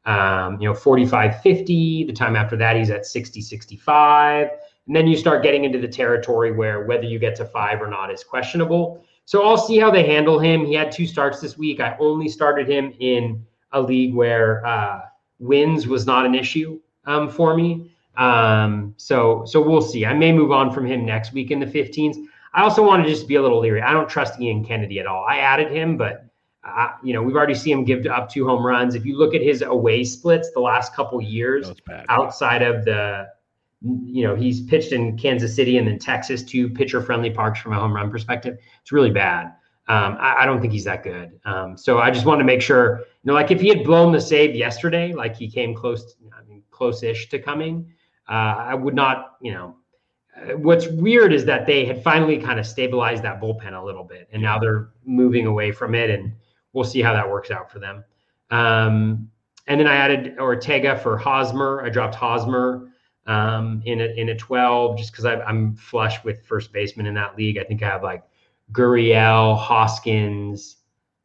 um, you know, forty-five, fifty. The time after that, he's at sixty, sixty-five. And then you start getting into the territory where whether you get to five or not is questionable. So I'll see how they handle him. He had two starts this week. I only started him in a league where uh, wins was not an issue um, for me. Um, so so we'll see. I may move on from him next week in the fifteens. I also want to just be a little leery. I don't trust Ian Kennedy at all. I added him, but uh, you know, we've already seen him give up two home runs. If you look at his away splits the last couple years, outside of the, you know, he's pitched in Kansas City and then Texas, two pitcher-friendly parks from a home run perspective. It's really bad. Um, I, I don't think he's that good. Um, so I just want to make sure, you know, like if he had blown the save yesterday, like he came close, I mean, close-ish to coming, uh, I would not, you know. What's weird is that they had finally kind of stabilized that bullpen a little bit, and now they're moving away from it, and we'll see how that works out for them. Um, and then I added Ortega for Hosmer. I dropped Hosmer um, in a in a twelve just because I'm flush with first baseman in that league. I think I have like Gurriel, Hoskins,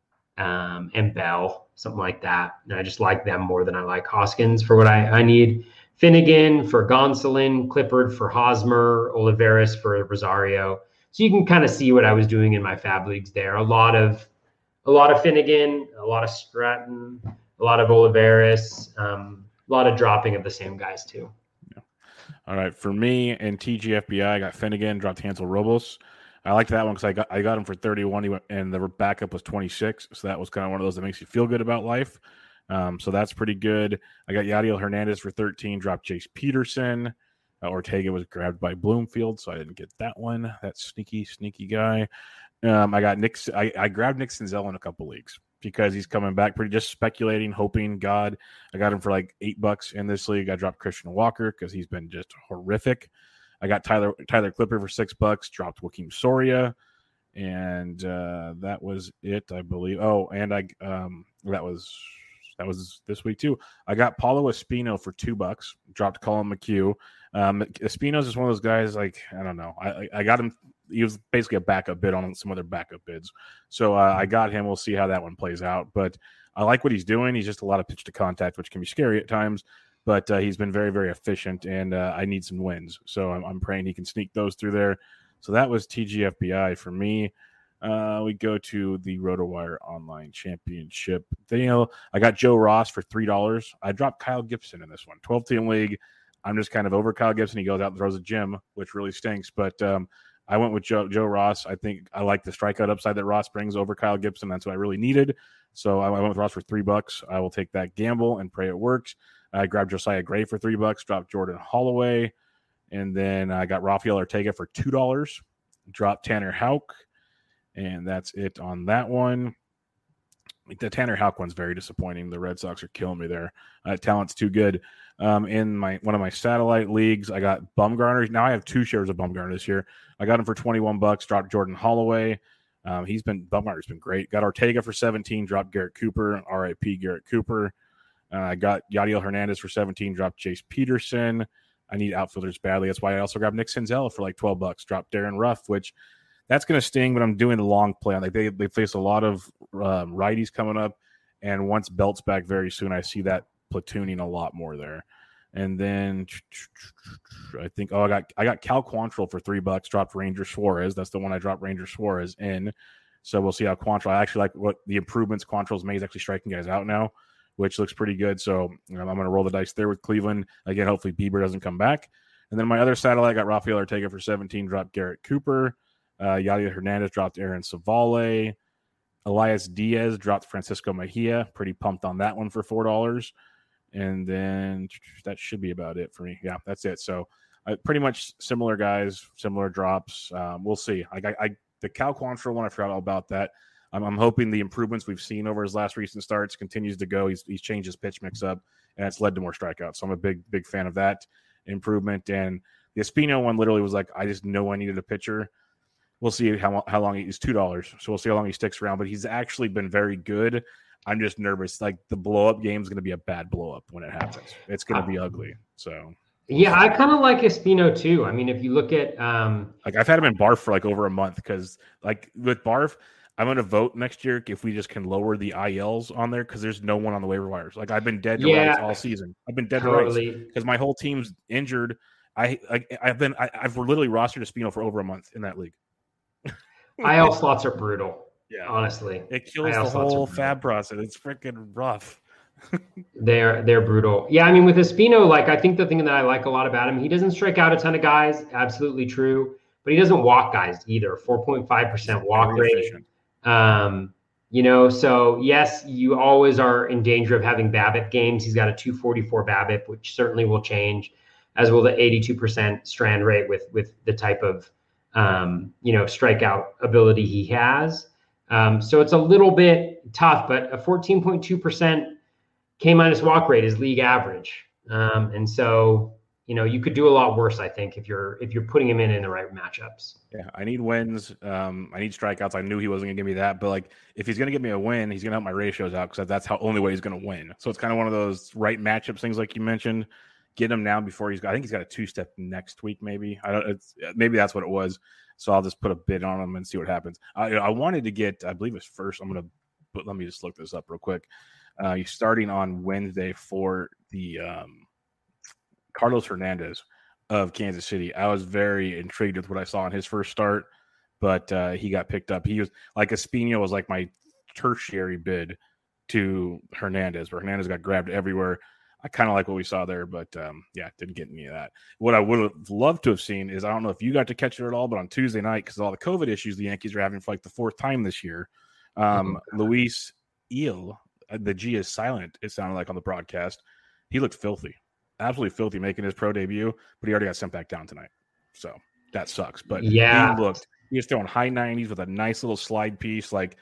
um, and Bell, something like that. And I just like them more than I like Hoskins for what I, I need. Finnegan for Gonsolin, Clippard for Hosmer, Olivares for Rosario. So you can kind of see what I was doing in my fab leagues there. A lot of, a lot of Finnegan, a lot of Stratton, a lot of Olivares, um, a lot of dropping of the same guys too. Yeah. All right, for me and T G F B I, I got Finnegan, dropped Hansel Robles. I like that one because I got I got him for thirty-one. He went, and the backup was twenty-six. So that was kind of one of those that makes you feel good about life. Um, so that's pretty good. I got Yadiel Hernandez for thirteen, dropped Chase Peterson. Uh, Ortega was grabbed by Bloomfield, so I didn't get that one. That sneaky, sneaky guy. Um, I got Nick. I, I grabbed Nick Senzel in a couple leagues because he's coming back. Pretty just speculating, hoping. God, I got him for like eight bucks in this league. I dropped Christian Walker because he's been just horrific. I got Tyler Tyler Clippard for six bucks. Dropped Joakim Soria, and uh, that was it, I believe. Oh, and I um, that was. That was this week too. I got Paulo Espino for two bucks. Dropped Colin McHugh. Um, Espino's is one of those guys. Like I don't know. I I got him. He was basically a backup bid on some other backup bids. So uh, I got him. We'll see how that one plays out. But I like what he's doing. He's just a lot of pitch to contact, which can be scary at times. But uh, he's been very very efficient, and uh, I need some wins. So I'm, I'm praying he can sneak those through there. So that was T G F B I for me. Uh, we go to the RotoWire Online Championship. Daniel, I got Joe Ross for three dollars. I dropped Kyle Gibson in this one. twelve-team league. I'm just kind of over Kyle Gibson. He goes out and throws a gem, which really stinks. But um, I went with Joe, Joe Ross. I think I like the strikeout upside that Ross brings over Kyle Gibson. That's what I really needed. So I went with Ross for three bucks. I will take that gamble and pray it works. I grabbed Josiah Gray for three bucks, dropped Jordan Holloway, and then I got Rafael Ortega for two dollars, dropped Tanner Houck, and that's it on that one. The Tanner Houck one's very disappointing. The Red Sox are killing me there. Uh, talent's too good. Um, in my one of my satellite leagues, I got Bumgarner. Now I have two shares of Bumgarner this year. I got him for twenty-one bucks. Dropped Jordan Holloway. Um, he's been Bumgarner's been great. Got Ortega for seventeen. Dropped Garrett Cooper. R I P Garrett Cooper. Uh, I got Yadiel Hernandez for seventeen. Dropped Jace Peterson. I need outfielders badly. That's why I also grabbed Nick Senzel for like twelve bucks. Dropped Darren Ruff, which that's going to sting, but I'm doing the long play. Like they they face a lot of um, righties coming up, and once Belt's back very soon, I see that platooning a lot more there. And then I think oh I got I got Cal Quantrill for three bucks. Dropped Ranger Suarez. That's the one I dropped Ranger Suarez in. So we'll see how Quantrill. I actually like what the improvements Quantrill's made. He's actually striking guys out now, which looks pretty good. So you know, I'm going to roll the dice there with Cleveland again. Hopefully Bieber doesn't come back. And then my other satellite got Rafael Ortega for seventeen. Dropped Garrett Cooper. Uh, Yadier Hernandez dropped Aaron Savale. Elias Diaz dropped Francisco Mejia. Pretty pumped on that one for four dollars. And then that should be about it for me. Yeah, that's it. So uh, pretty much similar guys, similar drops. Um, we'll see. I, I, I the Cal Quantrill one, I forgot all about that. I'm, I'm hoping the improvements we've seen over his last recent starts continues to go. He's, he's changed his pitch mix up, and it's led to more strikeouts. So I'm a big, big fan of that improvement. And the Espino one literally was like, I just know I needed a pitcher. We'll see how how long he's two dollars. So we'll see how long he sticks around. But he's actually been very good. I'm just nervous. Like the blow up game is going to be a bad blow up when it happens. It's going to be ugly. So yeah, I kind of like Espino too. I mean, if you look at um, like I've had him in Barf for like over a month because like with Barf, I'm going to vote next year if we just can lower the I Ls on there because there's no one on the waiver wires. Like I've been dead to yeah, rights all season. I've been dead totally. to rights because my whole team's injured. I, I I've been I, I've literally rostered Espino for over a month in that league. I L slots are brutal. Yeah, honestly, it kills the whole fab process. It's freaking rough. they're they're brutal. Yeah, I mean with Espino, like I think the thing that I like a lot about him, he doesn't strike out a ton of guys. Absolutely true, but he doesn't walk guys either. four point five percent walk rate. Um, you know, so yes, you always are in danger of having BABIP games. He's got a two forty-four BABIP, which certainly will change, as will the eighty-two percent strand rate with with the type of um, you know strikeout ability he has. Um, so it's a little bit tough, but a fourteen point two percent K minus walk rate is league average. Um, and so, you know, you could do a lot worse, I think, if you're, if you're putting him in, in the right matchups. Yeah. I need wins. Um, I need strikeouts. I knew he wasn't gonna give me that, but like, if he's going to give me a win, he's going to help my ratios out. Cause that's how only way he's going to win. So it's kind of one of those right matchups things. Like you mentioned, get him now before he's got, I think he's got a two step next week. Maybe I don't, it's maybe that's what it was. So I'll just put a bid on him and see what happens. I, I wanted to get, I believe it's first. I'm going to, but let me just look this up real quick. Uh, he's starting on Wednesday for the um, Carlos Hernandez of Kansas City. I was very intrigued with what I saw in his first start, but uh, he got picked up. He was like Espino was like my tertiary bid to Hernandez, where Hernandez got grabbed everywhere. I kind of like what we saw there, but um, yeah, didn't get any of that. What I would have loved to have seen is, I don't know if you got to catch it at all, but on Tuesday night, because of all the COVID issues the Yankees are having for like the fourth time this year, um, oh, Luis Eel, the G is silent, it sounded like on the broadcast. He looked filthy, absolutely filthy, making his pro debut, but he already got sent back down tonight. So that sucks. But yeah, he looked, he was throwing high nineties with a nice little slide piece. Like,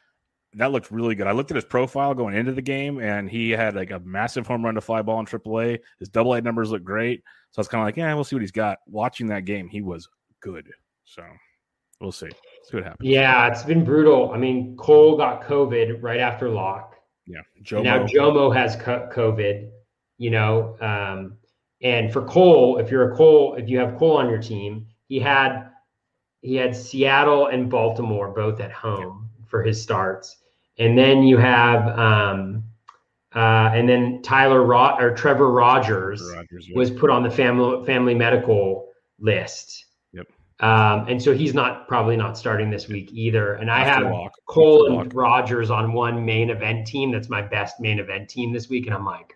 that looked really good. I looked at his profile going into the game, and he had like a massive home run to fly ball in triple A. His double A numbers look great. So I was kind of like, yeah, we'll see what he's got. Watching that game, he was good. So we'll see. See what happens. Yeah, it's been brutal. I mean, Cole got COVID right after lock. Yeah. Jomo. Now Jomo has COVID, you know. Um, and for Cole, if you're a Cole, if you have Cole on your team, he had he had Seattle and Baltimore both at home yeah. for his starts. And then you have, um, uh, and then Tyler Ro- or Trevor Rogers, Rogers yeah. was put on the family family medical list. Yep. Um, and so he's not probably not starting this week either. And I After have walk. Cole After and walk. Rogers on one main event team. That's my best main event team this week. And I'm like,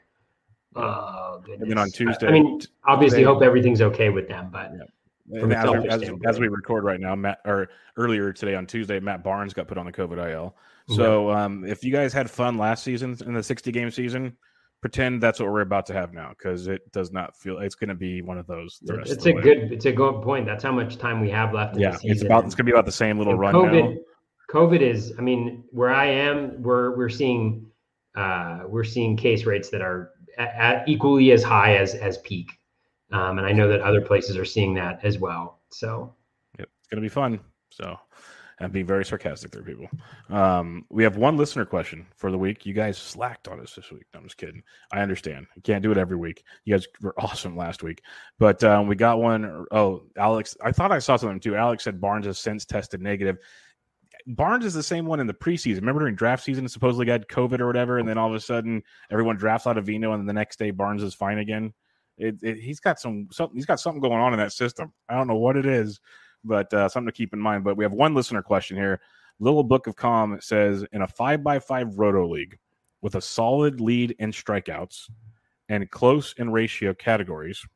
oh, goodness. And then on Tuesday, I mean, obviously, Tuesday, hope everything's okay with them, but yeah. from a as, selfish as, standpoint. as we record right now, Matt, or earlier today on Tuesday, Matt Barnes got put on the COVID I L. So yeah. um, if you guys had fun last season in the sixty game season, pretend that's what we're about to have now, because it does not feel it's going to be one of those. The rest it's of a the good, it's a good point. That's how much time we have left in yeah, the season. it's about it's going to be about the same little and run COVID, now. COVID is, I mean, where I am, we're we're seeing uh, we're seeing case rates that are at, at equally as high as as peak, um, and I know that other places are seeing that as well. So yep, it's going to be fun. So. And being very sarcastic there, people. Um, we have one listener question for the week. You guys slacked on us this week. No, I'm just kidding. I understand. You can't do it every week. You guys were awesome last week. But um, we got one. Oh, Alex. I thought I saw something too. Alex said Barnes has since tested negative. Barnes is the same one in the preseason. Remember during draft season, supposedly got COVID or whatever, and then all of a sudden everyone drafts out of Vino, and then the next day Barnes is fine again. It, it, he's got some something. He's got something going on in that system. I don't know what it is. But uh, something to keep in mind. But we have one listener question here. Little Book of Calm says, in a five by five roto league with a solid lead in strikeouts and close in ratio categories,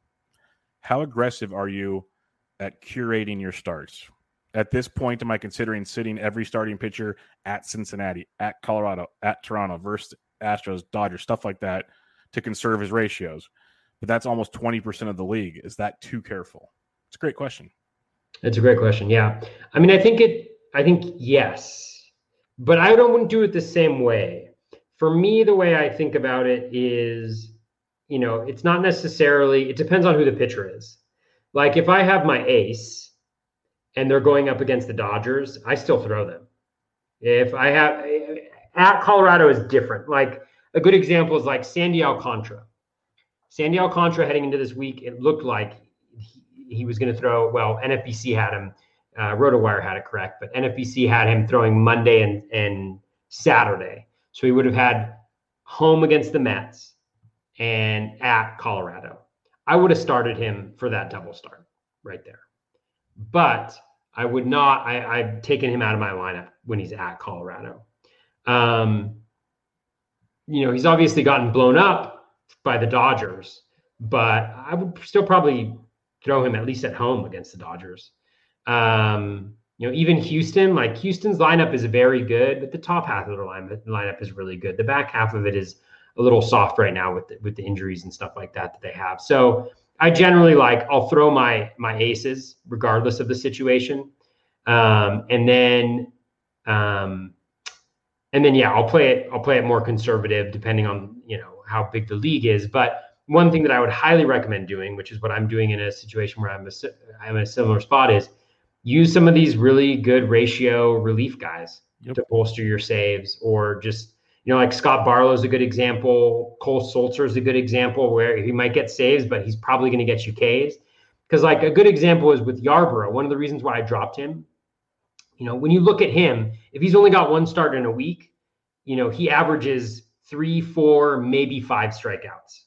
how aggressive are you at curating your starts? At this point, am I considering sitting every starting pitcher at Cincinnati, at Colorado, at Toronto, versus Astros, Dodgers, stuff like that to conserve his ratios? But that's almost twenty percent of the league. Is that too careful? It's a great question. It's a great question. Yeah. I mean, I think it, I think yes, but I don't want to do it the same way. For me, the way I think about it is, you know, it's not necessarily, it depends on who the pitcher is. Like if I have my ace and they're going up against the Dodgers, I still throw them. If I have, at Colorado is different. Like a good example is like Sandy Alcantara. Sandy Alcantara heading into this week, it looked like he, he was going to throw, well, N F B C had him, uh, RotoWire had it correct, but N F B C had him throwing Monday and, and Saturday. So he would have had home against the Mets and at Colorado. I would have started him for that double start right there. But I would not, I, I've taken him out of my lineup when he's at Colorado. Um, you know, he's obviously gotten blown up by the Dodgers, but I would still probably throw him at least at home against the Dodgers. Um, you know, even Houston, like Houston's lineup is very good, but the top half of their lineup, lineup is really good. The back half of it is a little soft right now with the, with the injuries and stuff like that that they have. So I generally like, I'll throw my my aces regardless of the situation. Um, and then, um, and then, yeah, I'll play it, I'll play it more conservative depending on, you know, how big the league is. But one thing that I would highly recommend doing, which is what I'm doing in a situation where I'm, a, I'm in a similar spot, is use some of these really good ratio relief guys yep. to bolster your saves, or just, you know, like Scott Barlow is a good example. Cole Sulcer is a good example where he might get saves, but he's probably going to get you Ks. Because like a good example is with Yarbrough. One of the reasons why I dropped him, you know, when you look at him, if he's only got one start in a week, you know, he averages three, four, maybe five strikeouts.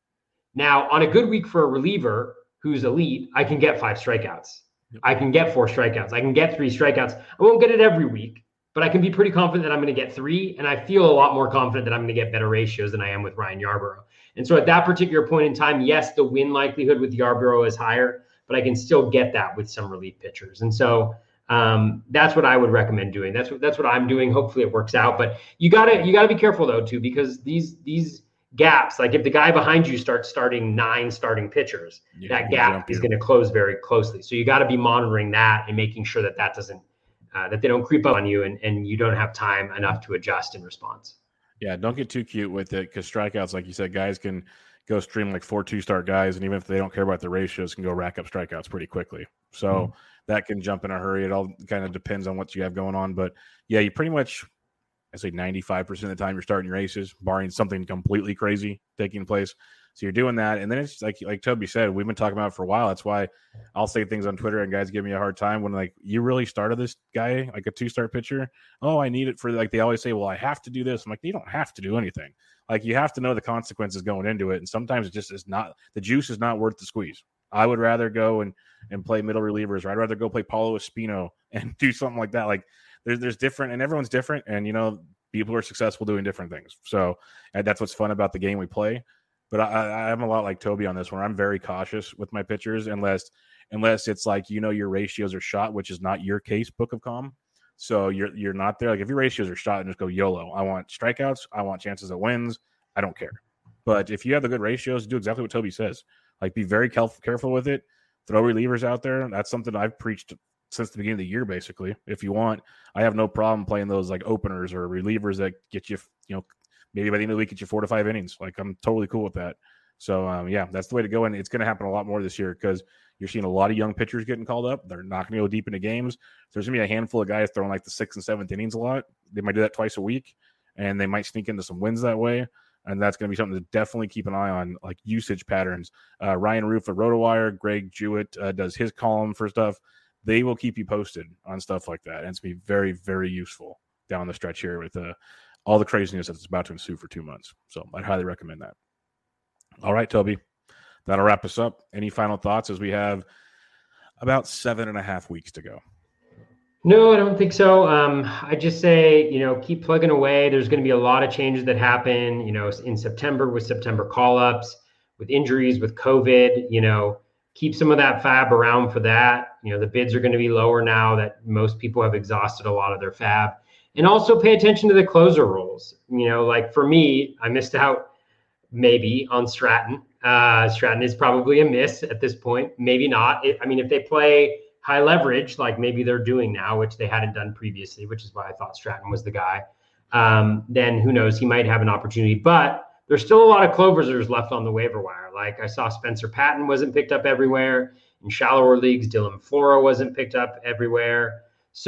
Now, on a good week for a reliever who's elite, I can get five strikeouts. Yep. I can get four strikeouts. I can get three strikeouts. I won't get it every week, but I can be pretty confident that I'm going to get three. And I feel a lot more confident that I'm going to get better ratios than I am with Ryan Yarbrough. And so at that particular point in time, yes, the win likelihood with Yarbrough is higher, but I can still get that with some relief pitchers. And so um, that's what I would recommend doing. That's what, that's what I'm doing. Hopefully it works out, but you gotta, you gotta be careful though, too, because these, these gaps, like if the guy behind you starts starting nine starting pitchers, yeah, that gap is going to close very closely. So you got to be monitoring that and making sure that that doesn't, uh, that they don't creep up on you and, and you don't have time enough to adjust in response. Yeah, don't get too cute with it, because strikeouts, like you said, guys can go stream like four two-start guys, and even if they don't care about the ratios, can go rack up strikeouts pretty quickly. So mm-hmm. that can jump in a hurry. It all kind of depends on what you have going on. But, yeah, you pretty much – I say ninety-five percent of the time you're starting your aces, barring something completely crazy taking place. So you're doing that. And then it's like, like Toby said, we've been talking about it for a while. That's why I'll say things on Twitter and guys give me a hard time when, like, you really started this guy, like a two-star pitcher. Oh, I need it for, like, they always say, well, I have to do this. I'm like, you don't have to do anything. Like, you have to know the consequences going into it. And sometimes it just is not, the juice is not worth the squeeze. I would rather go and, and play middle relievers, or I'd rather go play Paulo Espino and do something like that. Like there's, there's different, and everyone's different. And, you know, people are successful doing different things. So and that's what's fun about the game we play. But I, I'm a lot like Toby on this one. I'm very cautious with my pitchers unless unless it's like, you know, your ratios are shot, which is not your case, Book of Calm. So you're you're not there. Like if your ratios are shot, and just go YOLO. I want strikeouts. I want chances at wins. I don't care. But if you have the good ratios, do exactly what Toby says. Like be very careful with it. Throw relievers out there. That's something I've preached since the beginning of the year, basically. If you want, I have no problem playing those like openers or relievers that get you, you know, maybe by the end of the week, get you four to five innings. Like I'm totally cool with that. So um, yeah, that's the way to go. And it's going to happen a lot more this year because you're seeing a lot of young pitchers getting called up. They're not going to go deep into games. So there's going to be a handful of guys throwing like the sixth and seventh innings a lot. They might do that twice a week, and they might sneak into some wins that way. And that's going to be something to definitely keep an eye on, like usage patterns. Uh, Ryan Roof of RotoWire, Greg Jewett uh, does his column for stuff. They will keep you posted on stuff like that. And it's going to be very, very useful down the stretch here with uh, all the craziness that's about to ensue for two months. So I'd highly recommend that. All right, Toby, that'll wrap us up. Any final thoughts as we have about seven and a half weeks to go? No, I don't think so. Um, I just say, you know, keep plugging away. There's going to be a lot of changes that happen, you know, in September with September call-ups, with injuries, with COVID, you know, keep some of that fab around for that. You know, the bids are going to be lower now that most people have exhausted a lot of their fab. And also pay attention to the closer roles. You know, like for me, I missed out maybe on Stratton. Uh, Stratton is probably a miss at this point. Maybe not. It, I mean, if they play high leverage, like maybe they're doing now, which they hadn't done previously, which is why I thought Stratton was the guy, um, then who knows, he might have an opportunity. But there's still a lot of closersers left on the waiver wire. Like I saw Spencer Patton wasn't picked up everywhere. In shallower leagues, Dylan Flora wasn't picked up everywhere.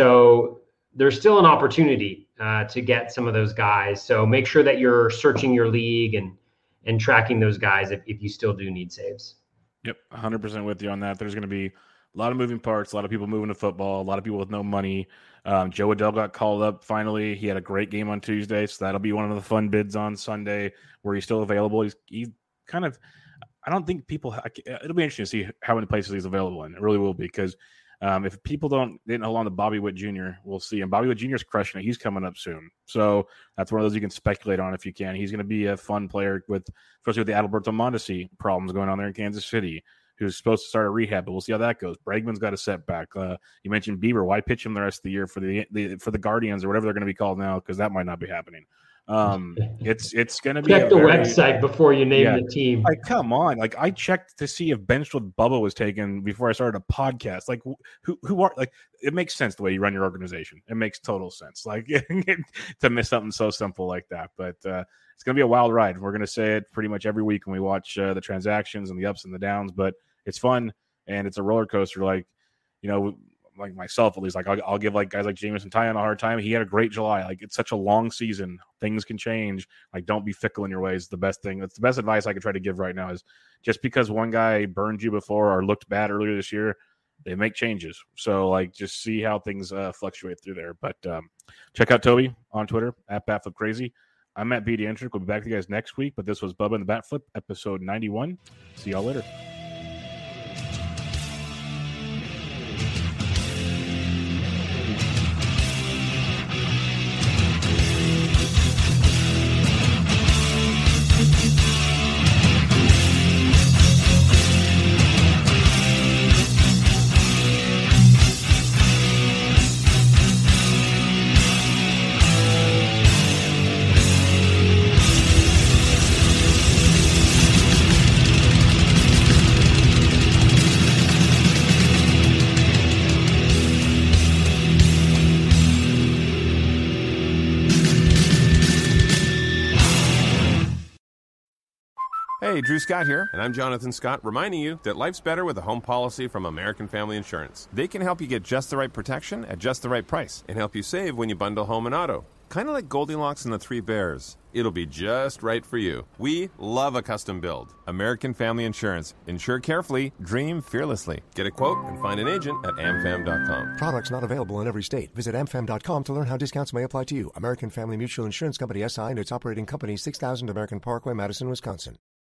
So there's still an opportunity uh, to get some of those guys. So make sure that you're searching your league and and tracking those guys if, if you still do need saves. Yep, one hundred percent with you on that. There's going to be a lot of moving parts, a lot of people moving to football, a lot of people with no money. Um, Joe Adele got called up finally. He had a great game on Tuesday, so that'll be one of the fun bids on Sunday where he's still available. He's, he's kind of – I don't think people – it'll be interesting to see how many places he's available in. It really will be because um, if people don't – didn't hold on to Bobby Witt Junior, we'll see. And Bobby Witt Junior is crushing it. He's coming up soon. So that's one of those you can speculate on if you can. He's going to be a fun player with – especially with the Adalberto Mondesi problems going on there in Kansas City, who's supposed to start a rehab, but we'll see how that goes. Bregman's got a setback. Uh, you mentioned Bieber. Why pitch him the rest of the year for the, the for the Guardians or whatever they're going to be called now? Because that might not be happening. Um, it's it's going to be check the very, website before you name yeah, the team. Like, come on! Like, I checked to see if Benched with Bubba was taken before I started a podcast. Like, who who are like? It makes sense the way you run your organization. It makes total sense. Like to miss something so simple like that, but. Uh, It's going to be a wild ride. We're going to say it pretty much every week when we watch uh, the transactions and the ups and the downs, but it's fun and it's a roller coaster. Like, you know, like myself, at least, like I'll, I'll give like guys like Jameson Taillon a hard time. He had a great July. Like it's such a long season. Things can change. Like don't be fickle in your ways. The best thing, that's the best advice I could try to give right now is just because one guy burned you before or looked bad earlier this year, they make changes. So like, just see how things uh, fluctuate through there. But um, check out Toby on Twitter at BatFlipCrazy. I'm Matt B. DeAndrick. We'll be back to you guys next week, but this was Bubba and the Bat Flip, episode ninety-one. See y'all later. Hey, Drew Scott here, and I'm Jonathan Scott, reminding you that life's better with a home policy from American Family Insurance. They can help you get just the right protection at just the right price and help you save when you bundle home and auto. Kind of like Goldilocks and the Three Bears. It'll be just right for you. We love a custom build. American Family Insurance. Insure carefully, dream fearlessly. Get a quote and find an agent at am fam dot com. Products not available in every state. Visit am fam dot com to learn how discounts may apply to you. American Family Mutual Insurance Company, S I and its operating company, six thousand American Parkway, Madison, Wisconsin.